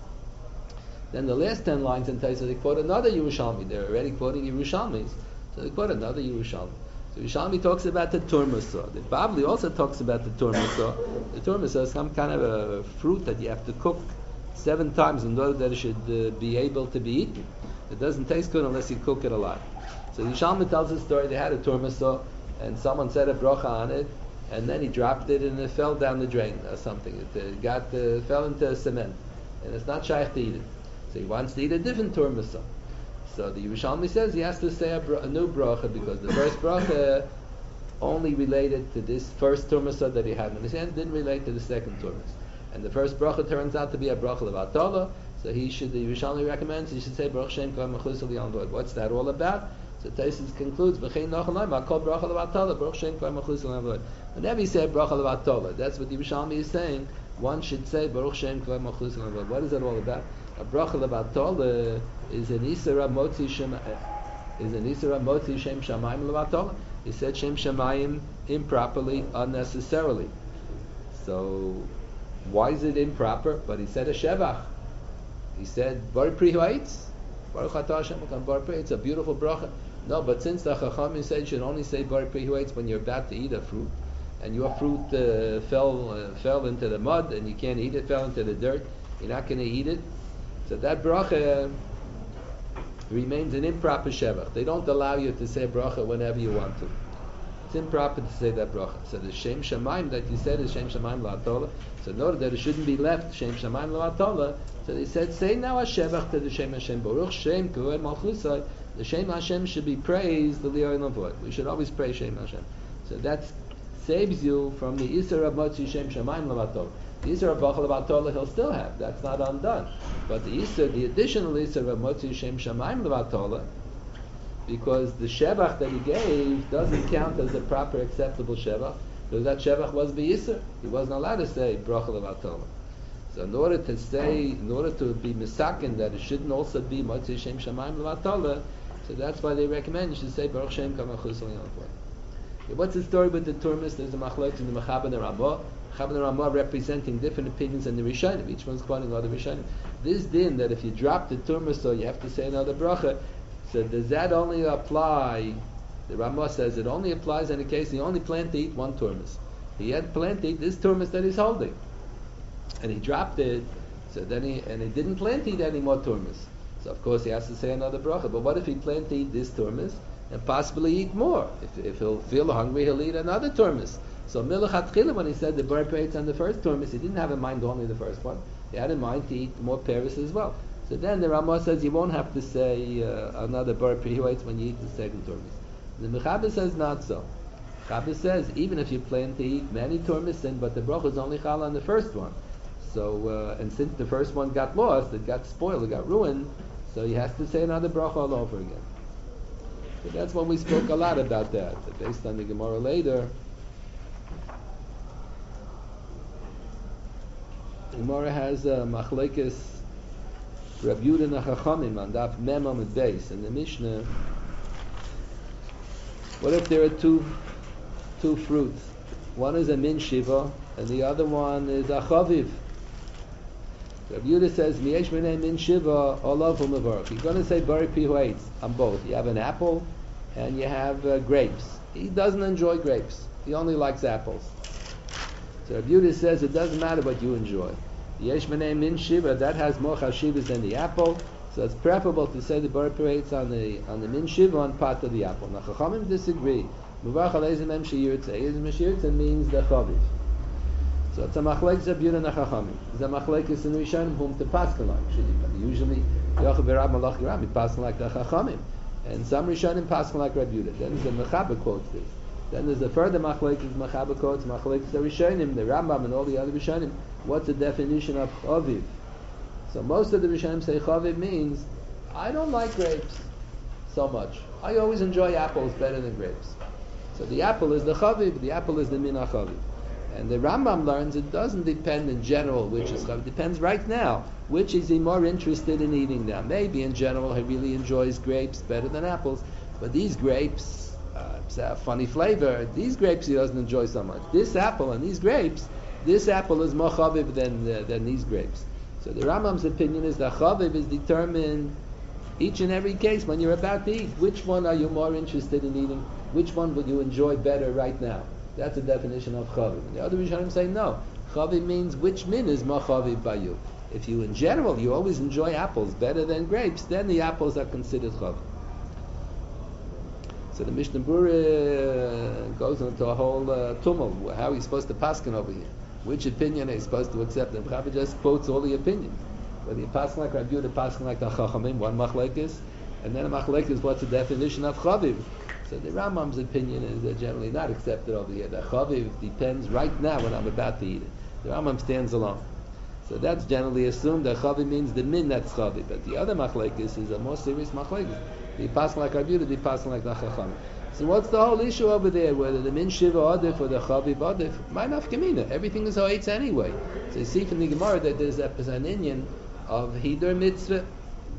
Then the last ten lines in Tosfos, they quote another Yerushalmi. They're already quoting Yerushalmis, so they quote another Yerushalmi. So Yerushalmi talks about the Turmasa. The Bavli also talks about the Turmasa. The Turmasa is some kind of a fruit that you have to cook seven times in order that it should uh, be able to be eaten. It doesn't taste good unless you cook it a lot. So Yerushalmi tells the story. They had a Turmasa, and someone said a bracha on it, and then he dropped it and it fell down the drain or something. It uh, got uh, fell into cement, and it's not shaykh to eat it. So he wants to eat a different Turmasa. So the Yerushalmi says he has to say a, bra- a new bracha because the first bracha only related to this first Turmasa that he had in his hand, didn't relate to the second Turmas. And the first bracha turns out to be a bracha of Atola, so he should, the Yerushalmi recommends, he should say Baruch Shem Kavod Mechus Al Yom. What's that all about? So Tosfos concludes, V'chein Nochal Noim, I'll call bracha of Atola, Baruch Shem Kavod Mechus Al Yom. Whenever you say bracha of Atola, that's what the Yerushalmi is saying, one should say Baruch Shem Kavod Mechus Al Yom. What is that all about? A bracha of Atola is an Isra Motzi Shem, is an Isra Motzi Shem Shamayim Levatola. He said Shem Shamayim improperly, unnecessarily. So why is it improper? But he said a Shevach. He said Baruch Pri Ha'etz, Baruch Atah Hashem Elokam Baruch Pri. It's a beautiful bracha. No, but since the Chachamim said you should only say Baruch Pri Ha'etz when you're about to eat a fruit, and your fruit uh, fell uh, fell into the mud and you can't eat it, fell into the dirt, you're not going to eat it. So that bracha remains an improper shevach. They don't allow you to say bracha whenever you want to. It's improper to say that bracha. So the Shem Shamayim that you said is Shem Shamayim La'atola. So in order that it shouldn't be left Shem Shamayim La'atola, so they said, say now a shevach to the Shem Hashem. Baruch Shem Kavod Malchusai. The Shem Hashem should be praised the Li'or Navod. We should always praise Shem Hashem. So that saves you from the Isra of Motzi Shem Shamayim La'atola. The Isra of Bachal Levatola he'll still have. That's not undone. But the Isra, the additional Isra of Motzi Shem Shamayim Levatola, because the Shevach that he gave doesn't count as a proper acceptable Shevach, because that shevach was b'yisr. He wasn't allowed to say bracha levatala. So in order to say, in order to be misakin that it shouldn't also be Motzei Shem Shamayim levatala, so that's why they recommend you should say Baruch Shem Kamachus Al. What's the story with the Turmis? There's a machlokes in the Mechaber and the Ramah. Mechaber and the Ramah representing different opinions in the Rishonim. Each one's quoting other Rishonim. This din that if you drop the Turmis, so you have to say another bracha. So does that only apply? The Ramah says it only applies in the case he only planned to eat one Turmis. He had planned to eat this Turmis that he's holding, and he dropped it. So then he and he didn't plan to eat any more Turmis. So of course he has to say another bracha. But what if he planned to eat this Turmis and possibly eat more? If, if he'll feel hungry, he'll eat another Turmis. So Milachat Chila, when he said the bar peretz on the first Turmis, he didn't have in mind only the first one. He had in mind to eat more peretz as well. So then the Ramah says you won't have to say uh, another bar peretz when you eat the second Turmis. The Mechaber says not so. Mechaber says even if you plan to eat many Turmis, but the bracha is only chal on the first one. So uh, and since the first one got lost, it got spoiled, it got ruined. So he has to say another bracha all over again. So that's when we spoke a lot about that. But based on the Gemara later, the Gemara has a machlekes Rav Yehuda and Chachamim on Daf Mem Amud Beis in the Mishnah. What if there are two two fruits? One is a min shiva and the other one is a chaviv. Rav Yehuda says, "Miyesh b'nei min shiva olav u'mevarach." You're going to say bari pihuetz on both. You have an apple and you have uh, grapes. He doesn't enjoy grapes. He only likes apples. So Rav Yehuda says it doesn't matter what you enjoy. Miyesh b'nei min shiva, that has more chashivas than the apple. So it's preferable to say the bari pihuetz on the on the min shiva on part of the apple. Now Chachamim disagree. Mevarach aleizim em sheyirtzeh. Ezim sheyirtzeh means the chaviv. So it's a machlekes of Yehuda and Chachamim. It's a machlekes in Rishonim whom to paskin like. Usually, Yochav Rab Malach Rabbi paskin like the Chachamim, and some Rishonim paskin like Rabbi Yehuda. Then the Mechaber quotes this. Then there's a further machlekes. Mechaber quotes machlekes the Rishonim, the Rambam, and all the other Rishonim. What's the definition of chaviv? So most of the Rishonim say chaviv means I don't like grapes so much. I always enjoy apples better than grapes. So the apple is the chaviv. The apple is the min chaviv. And the Rambam learns it doesn't depend in general which is chaviv. It depends right now which is he more interested in eating now. Maybe in general he really enjoys grapes better than apples, but these grapes uh, have funny flavor. These grapes he doesn't enjoy so much. This apple and these grapes, this apple is more chaviv than uh, than these grapes. So the Rambam's opinion is that chaviv is determined each and every case when you're about to eat. Which one are you more interested in eating? Which one would you enjoy better right now? That's the definition of chaviv. And the other Rishonim say no. Chaviv means which min is more chaviv by you. If you, in general, you always enjoy apples better than grapes, then the apples are considered chaviv. So the Mishnah Berurah goes into a whole uh, tumult. How are you supposed to paskin over here? Which opinion are you supposed to accept? And Chaviv just quotes all the opinions. Whether you paskin like Rabbi Yehuda, paskin like the Chachamim, one machlekes, and then a machlekes, what's the definition of chaviv? So the Rambam's opinion is uh, generally not accepted over here. The chaviv depends right now when I'm about to eat it. The Rambam stands alone. So that's generally assumed that chaviv means the min that's chaviv. But the other machlekes is a more serious machlekes. The paskin like Rabbi Yehuda, the paskin like the Chachamim. So what's the whole issue over there? Whether the min shiva adif or the chaviv adif? My nafkamina. Everything is ha'etz anyway. So you see from the Gemara that there's a, an inyan of hidur mitzvah.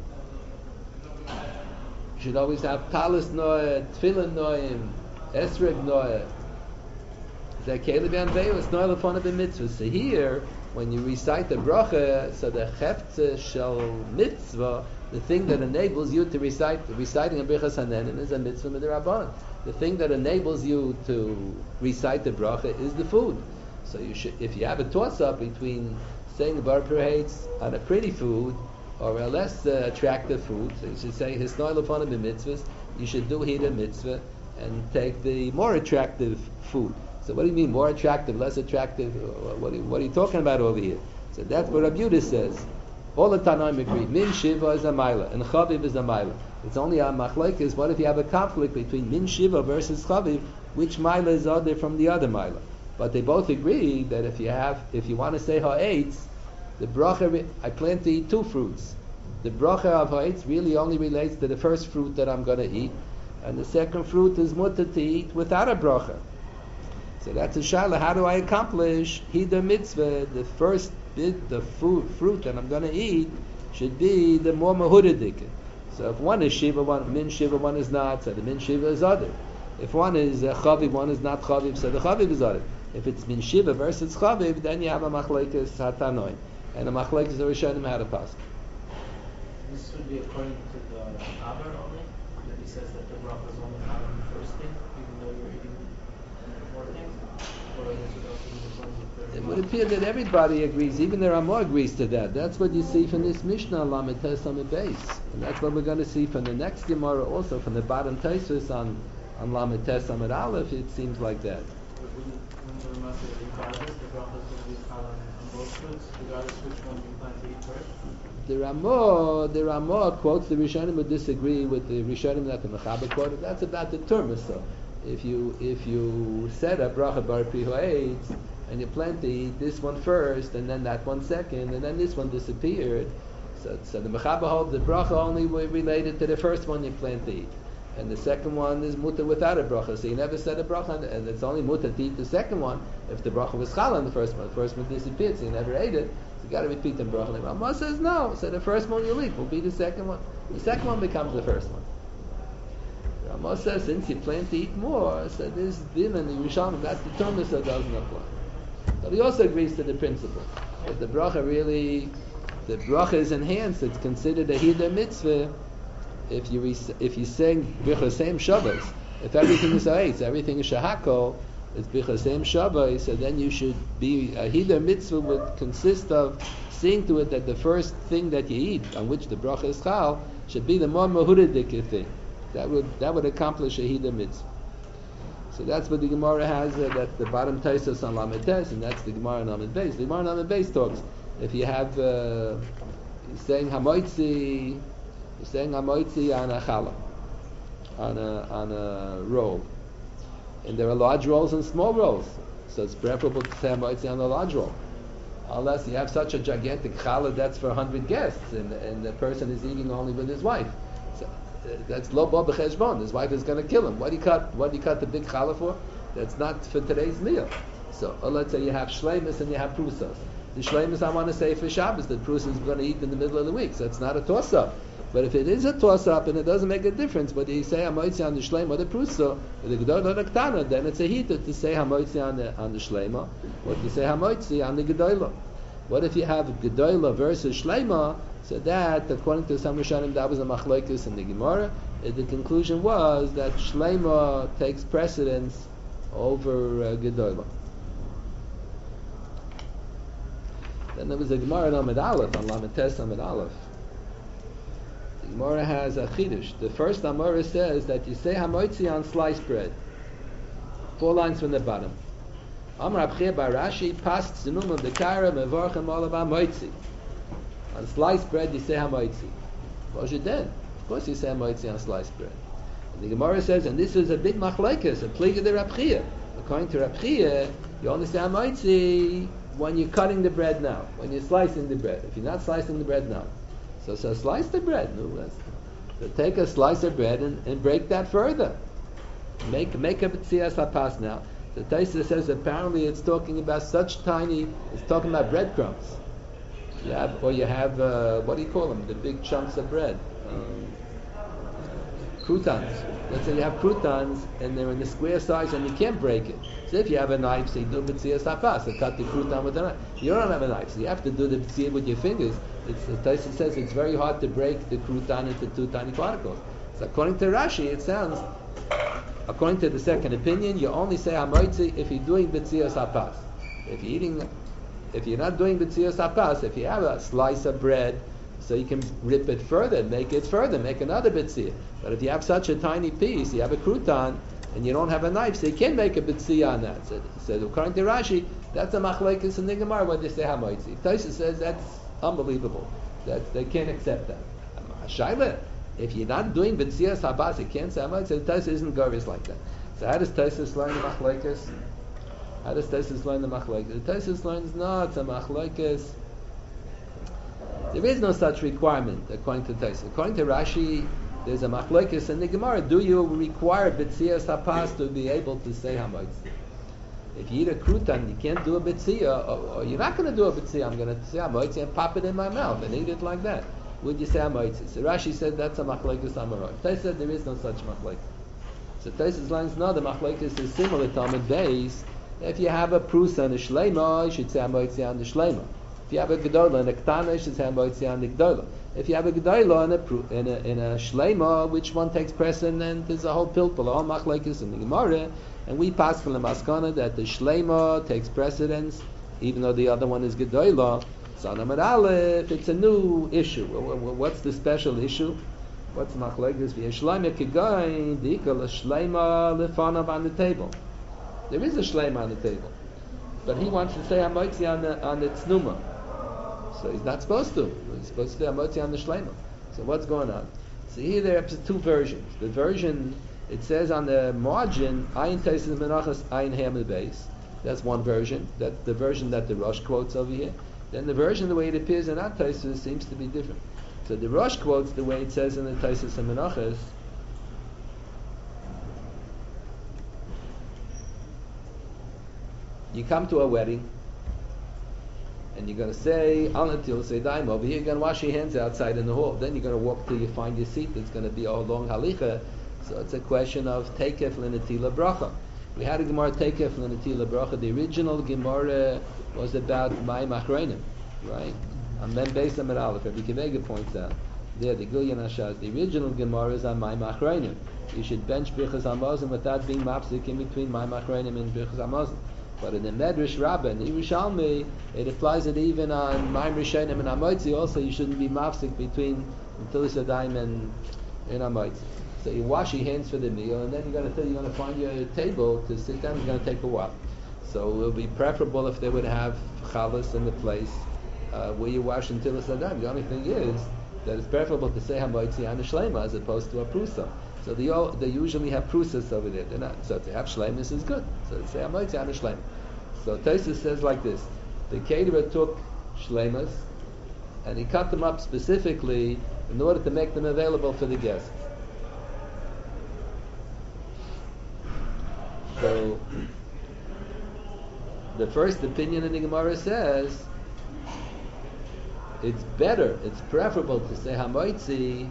You should always have talis noah, tefillin noim, esrog noah. Zakele b'anveyu, it's noah lefona b'mitzvah. So here, when you recite the bracha, so the cheftze shel mitzvah, the thing that enables you to recite, reciting a brichas hanenin is a mitzvah midrabanan. The thing that enables you to recite the bracha is the food. So you should, if you have a toss-up between saying the bar prates on a pretty food or a less uh, attractive food, so you should say hisnoi lefanim b'mitzvahs. You should do hida mitzvah and take the more attractive food. So what do you mean more attractive, less attractive? What are you, what are you talking about over here? So that's what Rabbi Yehuda says. All the Tanaim agree. Min shiva is a maila and chaviv is a maila. It's only a machlekes. What if you have a conflict between min shiva versus chaviv? Which maila is other from the other maila? But they both agree that if you have, if you want to say ha'etz, the bracha, I plan to eat two fruits. The bracha of ha'etz really only relates to the first fruit that I'm going to eat, and the second fruit is mutter to eat without a bracha. So that's a shaila. How do I accomplish hida mitzvah? The first bit, the fruit, fruit that I'm going to eat should be the more mahudadik. So if one is shiva, one min shiva, one is not, so the min shiva is other. If one is uh, chaviv, one is not chaviv, so the chaviv is other. If it's min shiva versus chaviv, then you have a machlekes hatanoim, and a machlekes the rishonim how to pass. This would be according to the Abar only, that he says that the bracha is only not on the first thing, even though you're eating more things, or this would also be according to the third. It would appear that everybody agrees, even the Ramah agrees to that. That's what you see from this Mishnah, Lamed Tes Amid Beis. And that's what we're going to see from the next Gemara also, from the bottom Tosfos on, on Lamed Tes Amid Aleph, it seems like that. But when, when the Ramah says regardless, the bracha is going to be on, on both foods, regardless which one you plan to eat first? The Ramah, the Ramah quotes the Rishonim who disagree with the Rishonim that the Mechaber quoted. That's about the Turma. So if you if you said a bracha bar pri ha'etz, and you plan to eat this one first, and then that one second, and then this one disappeared, so, so the Mechaber holds the bracha only related to the first one you plan to eat, and the second one is mutter without a bracha. So you never said a bracha, and it's only mutter to eat the second one if the bracha was chal on the first one. The first one disappeared, so you never ate it. So you got to repeat the bracha. The Ramah says no. So the first one you'll eat will be the second one. The second one becomes the first one. The Ramah says since you plan to eat more, so this din and the Rishonim that's determined, so it doesn't apply. But he also agrees to the principle that the bracha really, the bracha is enhanced. It's considered a hida mitzvah if you if you sing bichasem Shabbos. If everything is ha'etz, everything is shahakol, it's bichasem Shabbos. So then you should be a hida mitzvah would consist of seeing to it that the first thing that you eat, on which the bracha is chal, should be the more mahudadik thing. That would that would accomplish a hida mitzvah. So that's what the Gemara has. Uh, that's the bottom Tosfos on Lamed Tes, and that's the Gemara on Lamed Beis. The Gemara on Lamed Beis talks. If you have uh, you're saying hamoitzi, you're saying hamoitzi on a challah, on a on a roll, and there are large rolls and small rolls. So it's preferable to say hamoitzi on a large roll, unless you have such a gigantic challah that's for a hundred guests, and and the person is eating only with his wife. So, that's lo bo b'cheshbon. His wife is going to kill him. What do you cut? What do you cut the big challah for? That's not for today's meal. So, or let's say you have shleimus and you have prusas. The shleimus I want to say for Shabbos. The prusas is going to eat in the middle of the week. So it's not a toss-up. But if it is a toss-up and it doesn't make a difference, whether you say hamoitzi on the shleima or the prusa, or the gedol or the ktana, then it's a hita to say hamoitzi on the on the shleima, or to say hamoitzi on the gedolah. What if you have gedolah versus shleima? So that, according to some Rishonim, that was a machlokes in the Gemara. The conclusion was that shleima takes precedence over uh, gedolah. Then there was a Gemara on Amid Aleph, on Lamed Tes Amid Aleph. The Gemara has a chidush. The first Amora says that you say hamoitzi on sliced bread. Four lines from the bottom. Amar Abchir Bar Rashi, past zinum of the kara mevorchem olav hamoitzi. On sliced bread you say hamoitzi. What's it then? Of course you say hamoitzi on sliced bread. And the Gemara says, and this is a big machlekes, a plague of the Rab Chia. According to Rab Chia, you only say hamoitzi when you're cutting the bread now, when you're slicing the bread. If you're not slicing the bread now. So, so slice the bread. No, so take a slice of bread and, and break that further. Make make a b'tzias hapas now. The Taisa says apparently it's talking about such tiny, it's talking about breadcrumbs. You have, or you have, uh, what do you call them? The big chunks of bread. Um, croutons. Let's say you have croutons and they're in the square size and you can't break it. So if you have a knife, so you do b'tzias hapas, so cut the crouton with a knife. You don't have a knife, so you have to do the b'tziyah with your fingers. It's, the Taisa says it's very hard to break the crouton into two tiny particles. So according to Rashi, it sounds, according to the second opinion, you only say hamoitzi if you're doing b'tzias hapas. If you're eating, if you're not doing b'tzias hapas, if you have a slice of bread, so you can rip it further, make it further, make another b'tziyah. But if you have such a tiny piece, you have a crouton, and you don't have a knife, so you can't make a b'tziyah on that. So, so according to Rashi, that's a machlekes in the Gemara when they say hamoitzi. Taisa says that's unbelievable. That they can't accept that. Shaila, if you're not doing b'tzias habas, you can't say hamoitzi. The Taisa isn't goris like that. So how does Taisa learn the machlekes? How does Taisa learn the machlekes? The Taisa learns no, it's a machlekes. There is no such requirement according to Taisa. According to Rashi, there's a machlekes in the Gemara. Do you require b'tzias hapas to be able to say hamoitzi? If you eat a crouton, you can't do a bitzia, or, or you're not going to do a bitzia. I'm going to say amoitzi and pop it in my mouth and eat it like that. Would you say amoitzi? So Rashi said that's a machlekes amaroy. Tais said there is no such machlekes. So Tais lines no, the machlekes is similar to Amid Beis. If you have a prusa and a shleima, you should say amoitzi on the shleima. If you have a gedola and a ktana, you should say amoitzi on the gedola. If you have a gedola and a pru, in a in a shleima, which one takes precedent? And there's a whole pilpul, a whole machlekes in the Gemara. And we pass from the maskana that the shleima takes precedence, even though the other one is gedola. So Amud Aleph, it's a new issue. What's the special issue? What's machlekes? V'yeshleima kegain dikal a shleima lefanav on the table. There is a shleima on the table, but he wants to say hamotzi on the on the tznuma. So he's not supposed to. He's supposed to say hamotzi on the shleima. So what's going on? So here there are two versions. The version, it says on the margin, ayin teises menachas ayin hamid base. That's one version. That's the version that the Rosh quotes over here. Then the version, the way it appears in our teises, seems to be different. So the Rosh quotes the way it says in the teises and menachas. You come to a wedding, and you're going to say, Al Natil Sedaim, over here you're going to wash your hands outside in the hall. Then you're going to walk till you find your seat. It's going to be a long halicha. So it's a question of Tekef L'Natila Bracha. We had a Gemara Tekef L'Natila Bracha. The original Gemara was about Mai Machreinim, right? And then based on Aleph, Rabbi Kivega points out, there, the Gilyan Hashaz, the original Gemara is on Mai Machreinim. You should bench Birchas Hamazon without being mapsik in between Mai Machreinim and Birchas Hamazon. But in the Medrash Rabbah and the Yerushalmi, it applies it even on Maim Rishonim and Amoitzi. Also, you shouldn't be mafsik between Tilis Yadayim and, and Amoitzi. So you wash your hands for the meal, and then you're going to you're going to find your table to sit down. It's going to take a while. So it would be preferable if they would have chalas in the place uh, where you wash in Tilis Yadayim. The only thing is that it's preferable to say Hamoitzi on a Shlema as opposed to a Prusa. So they all, they usually have prusas over there. They're not. So if they have shleimus is good. So they say amoitzi on a shleim. So Tosfos says like this: the caterer took shleimus and he cut them up specifically in order to make them available for the guests. So the first opinion in the Gemara says it's better, it's preferable to say hamoitzi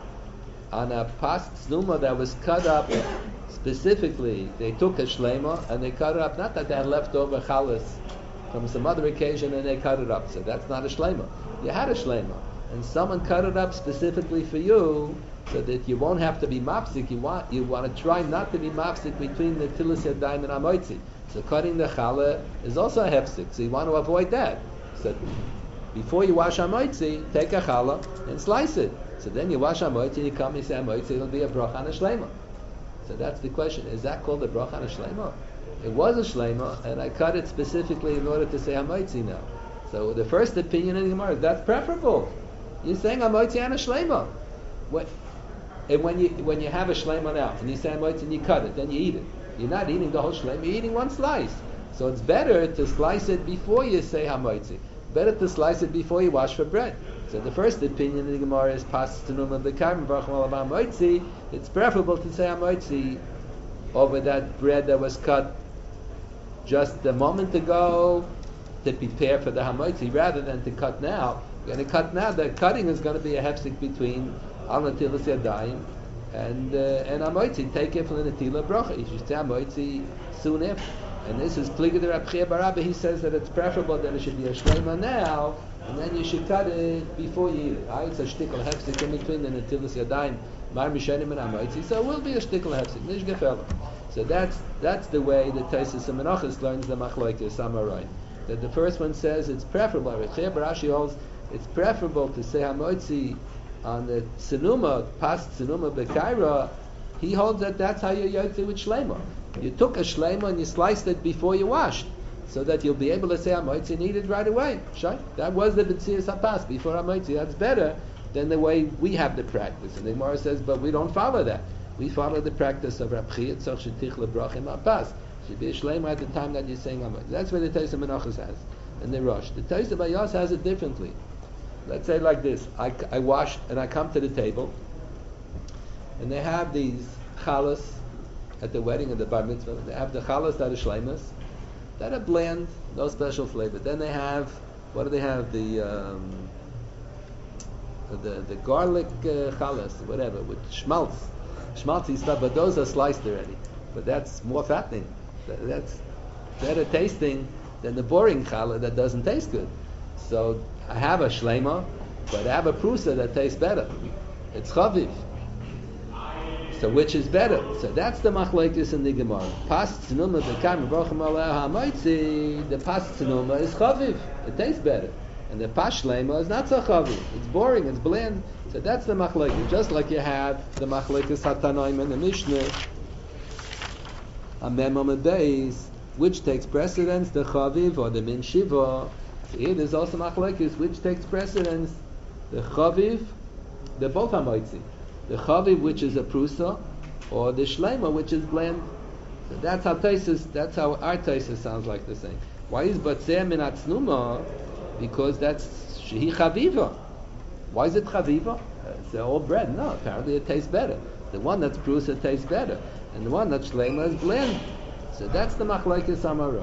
on a past snuma that was cut up specifically. They took a shlema and they cut it up, not that they had leftover chalas from some other occasion and they cut it up. So that's not a shlema. You had a shlema and someone cut it up specifically for you so that you won't have to be mapsik. You want you want to try not to be mapsik between the tilis yadayim and amoitzi. So cutting the challah is also a hefsik. So you want to avoid that. So before you wash amoitzi, take a challah and slice it. So then you wash amoitzi, you come, you say amoitzi, it'll be a bracha and a shlema. So that's the question. Is that called a bracha and a shlema? It was a shlema, and I cut it specifically in order to say amoitzi now. So the first opinion in the Gemara is that's preferable. You're saying amoitzi and a shlema. When, and when you when you have a shlema now, and you say amoitzi and you cut it, then you eat it. You're not eating the whole shlema, you're eating one slice. So it's better to slice it before you say hamoitzi. Better to slice it before you wash for bread. So the first opinion in the Gemara is pas tenuma b'karm bracham alav hamoitzi. It's preferable to say hamoitzi over that bread that was cut just a moment ago to prepare for the hamoitzi, rather than to cut now. You're going to cut now. The cutting is going to be a hefsek between al natilas yadayim and uh, and hamoitzi. Take it from the natila bracha. You should say hamoitzi soon after. And this is Pliga de Rab Chia bar Abba. He says that it's preferable that it should be a shlema now, and then you should cut it before you eat it. Ah, it's a shtickle hefsek in between the natilas yadayim, mar mishanim and hamoitzi. So it will be a shtickle hefsek. Nish gefel. So that's that's the way the Tosfos and Menachos learns the machlokes Samarai. That the first one says it's preferable. Rab Chia bar Ashi holds it's preferable to say hamoitzi on the tzenuma, past tzenuma bekaira. He holds that that's how you yotze with shlema. You took a shlema and you sliced it before you washed, so that you'll be able to say hamoitzi and eat it right away. Sure. That was the b'tzias hapas before hamoitzi. That's better than the way we have the practice. And the Gemara says, but we don't follow that. We follow the practice of Rab Chia tzach shetich lebrachim hapas. Should be a shlema at the time that you're saying hamoitzi. That's where the Tosfos and Menachos has, and the Rosh. The Tosfos and Bayos has it differently. Let's say like this: I, I wash and I come to the table, and they have these chalas at the wedding and the bar mitzvah. They have the chalas that are shleimas, that are bland, no special flavor. Then they have, what do they have? The um, the the garlic uh, chalas, whatever, with schmaltz, schmaltzy stuff. But those are sliced already. But that's more fattening. That, that's better tasting than the boring challah that doesn't taste good. So I have a shlema, but I have a prusa that tastes better. It's chaviv. So which is better? So that's the machlekes in the Gemara. Pas tznuma b'kayim v'rochim aleha ha'moitzi. The pas tznuma is chaviv. It tastes better. And the pas shlema is not so chaviv. It's boring. It's bland. So that's the machlekes. Just like you have the machlekes hatanoim in the Mishnah. A memam beis, which takes precedence, the chaviv or the min shiva. So here there's also machlekes, which takes precedence, the chaviv, they're both hamoitzi. The chaviv, which is a prusa, or the shlema, which is bland. So that's how taisus, that's how our taisus sounds like the same. Why is batzeh min atznuma? Because that's shehi chaviva. Why is it chaviva? Uh, it's all bread. No, apparently it tastes better. The one that's prusa tastes better, and the one that's shlema is bland. So that's the machlekes amara.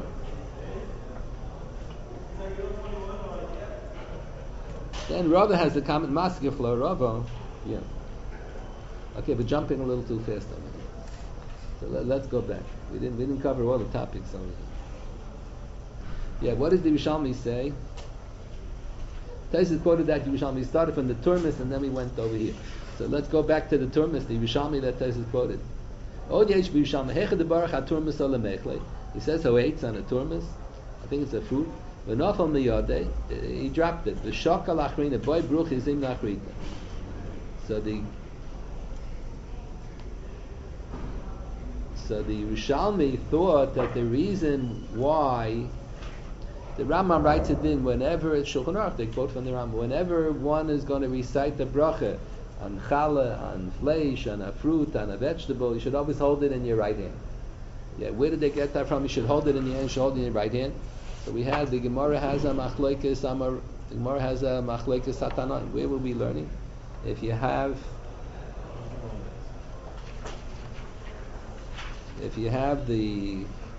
Then Rava has the comment maskef lo Rava. Yeah. Okay, we're jumping a little too fast on it. So let, let's go back. We didn't we didn't cover all the topics on it. Yeah, what does the Yerushalmi say? Taisus quoted that Yerushalmi. We started from the Turmis and then we went over here. So let's go back to the Turmis, the Yerushalmi that Taisus quoted. Od yesh b'Yerushalmi hechad debarach haturmis ala mechle. He says how he eats on a turmis. I think it's a fruit. V'nafal miyadeh. He dropped it. V'shakal achrina boy bruch izim nachrita. So the So the Yerushalmi thought that the reason why the Rambam writes it in whenever it's Shulchan Aruch, they quote from the Rambam, whenever one is going to recite the bracha on challah, on flesh, on a fruit, on a vegetable, you should always hold it in your right hand. Yeah, where did they get that from? You should hold it in your hand, you should hold it in your right hand. So we have, the Gemara has a machlekes, amar, the Gemara has a machlekes satanaim. Where will we learning? If you have If you have the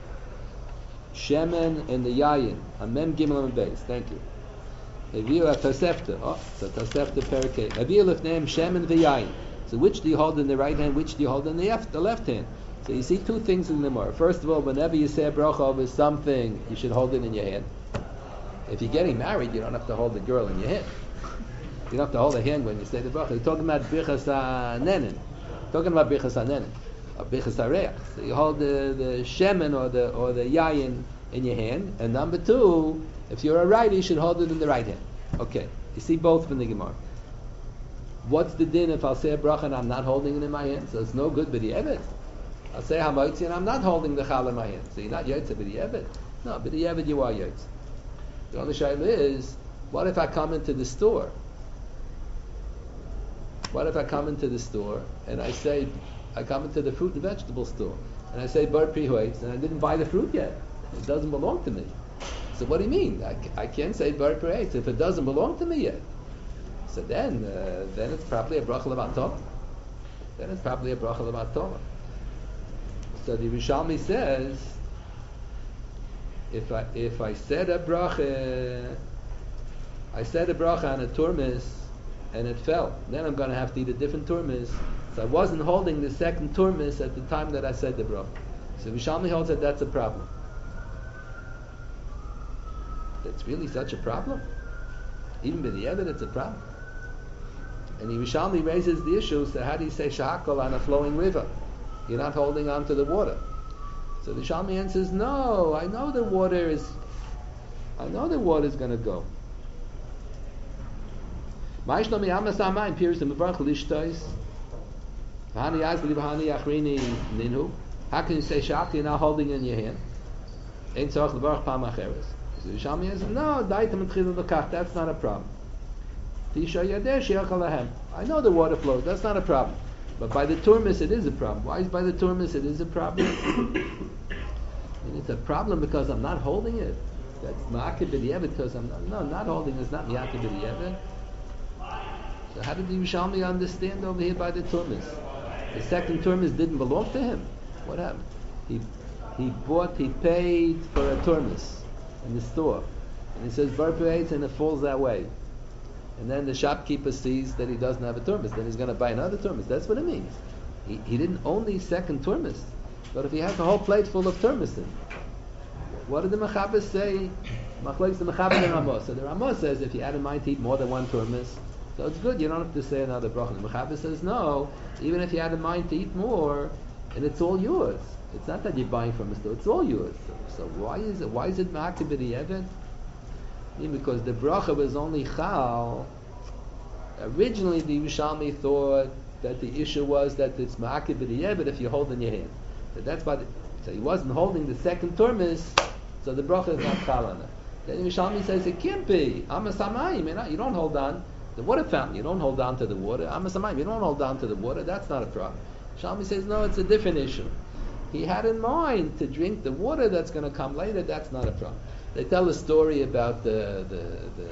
shemen and the yayin, a mem gimel and beis, thank you. If you have tosefta, oh, so tosefta perikei. If you have name shemen v'yayin, so which do you hold in the right hand? Which do you hold in the left, the left hand? So you see two things in the Gemara. First of all, whenever you say a bracha over something, you should hold it in your hand. If you're getting married, you don't have to hold the girl in your hand. You don't have to hold her hand when you say the bracha. You're talking about bichas hanenin. Talking about bichas hanenin. So you hold the, the shemen or the or the yayin in your hand, and number two, if you're a righty, you should hold it in the right hand. Okay, you see both from the Gemara. What's the din if I'll say a bracha and I'm not holding it in my hand? So it's no good b'di'evet. I'll say hamoitzi and I'm not holding the chal in my hand. So you're not yotze b'di'evet. No, b'di'evet you are yotze. The only shayla is, what if I come into the store? What if I come into the store and I say, I come into the fruit and vegetable store, and I say bar prihoitz, and I didn't buy the fruit yet. It doesn't belong to me. So what do you mean? I, I can't say bar prihoitz if it doesn't belong to me yet. So then, uh, then it's probably a bracha l'matoma. Then it's probably a bracha l'matoma. So the Yerushalmi says, if I if I said a bracha, I said a bracha on a turmis, and it fell, then I'm going to have to eat a different turmis. So I wasn't holding the second turmis at the time that I said the bracha. So Yerushalmi holds that that's a problem. That's really such a problem. Even by the evidence, it's a problem. And Yerushalmi raises the issue, so how do you say shahakol on a flowing river? You're not holding on to the water. So the Yerushalmi answers, no, I know the water is, I know the water is going to go. How can you say shak, you're not holding in your hand? So the Yerushalmi says, no, that's not a problem. I know the water flows, that's not a problem. But by the turmis it is a problem. Why is by the turmis it is a problem? And it's a problem because I'm not holding it. That's ma'akid b'di'evet because I'm not, no, not holding is not ma'akid b'di'evet. So how did the Yerushalmi understand over here by the turmis? The second turmis didn't belong to him. What happened? He he bought, he paid for a turmus in the store. And he says, bar pirates, and it falls that way. And then the shopkeeper sees that he doesn't have a turmus, then he's going to buy another turmus. That's what it means. He, he didn't own the second turmus. But if he has a whole plate full of turmusin, what did the Mechaber say? Machlokes the Mechaber and Ramos. So the Ramos says if you had in mind to eat more than one turmus, so it's good, you don't have to say another bracha. The Mechaber says no, even if you had in mind to eat more, and it's all yours. It's not that you're buying from a store, it's all yours. So, so why is it why is it Ma'akeh b'di'evet? I mean, because the bracha was only chal. Originally the Yerushalmi thought that the issue was that it's Ma'akeh b'di'evet if you hold in your hand. So that's why the, so he wasn't holding the second turmus, so the bracha is not chal on it. Then Yerushalmi says it can't be. Amas hamayim, you don't hold on. The water fountain, you don't hold on to the water. Amas hamayim, you don't hold on to the water. That's not a problem. Yerushalmi says no, it's a different issue. He had in mind to drink the water that's going to come later. That's not a problem. They tell a story about the the, the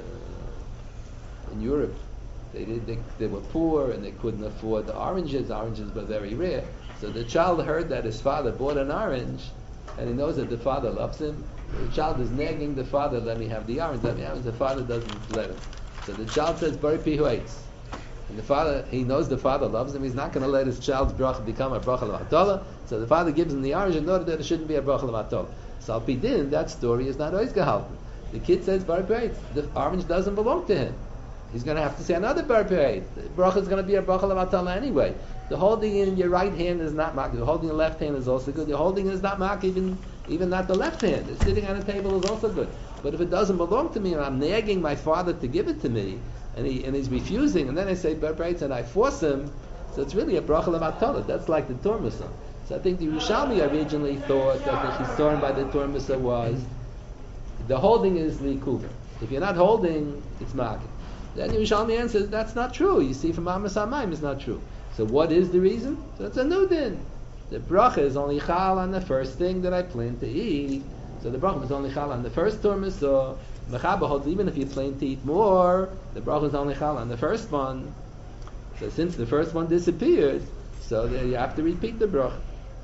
in Europe. They did they, they were poor and they couldn't afford the oranges. Oranges were very rare. So the child heard that his father bought an orange, and he knows that the father loves him. The child is nagging the father, "Let me have the orange. Let me have it." The father doesn't let him. So the child says, "Bari pi hates." And the father, he knows the father loves him. He's not going to let his child's bracha become a bracha l'matola. So the father gives him the orange in order that it shouldn't be a bracha l'matola. So al pi din, that story is not always gehalten. The kid says bar peit. The orange doesn't belong to him. He's going to have to say another bar peit. The bracha is going to be a bracha l'matola anyway. The holding in your right hand is not makir. The holding in the left hand is also good. The holding is not makir, even even not the left hand. The sitting on a table is also good. But if it doesn't belong to me, and I'm nagging my father to give it to me, and he and he's refusing, and then I say bar peit and I force him, so it's really a bracha l'matola. That's like the Tormusa. So I think the Yerushalmi originally thought that the chisoron by the Tormusa was the holding is the kuver. If you're not holding, it's makir. Then the Yerushalmi answers that's not true. You see from Amas Hamayim it's not true. So what is the reason? So it's a new din. The bracha is only chal on the first thing that I plan to eat. So the bracha is only chal on the first turmus. So Mechaber holds even if you plan to eat more, the bracha is only chal on the first one. So since the first one disappeared, so then you have to repeat the bracha.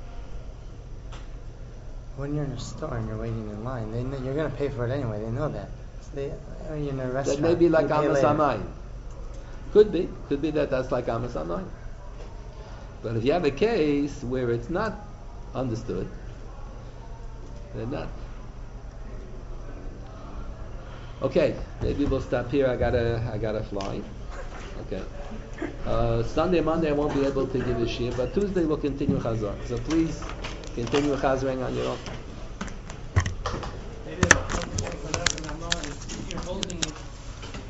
When you're in a store and you're waiting in line, they know, you're going to pay for it anyway. They know that. So they, or you're in a restaurant. That may be like you pay Amas later. Hamayim. Could be. Could be that that's like Amas Hamayim. But if you have a case where it's not understood, then not. Okay, maybe we'll stop here. I gotta, I gotta fly. Okay. Uh, Sunday, Monday, I won't be able to give a shir, but Tuesday we'll continue Chazar. So please continue Chazering on your own.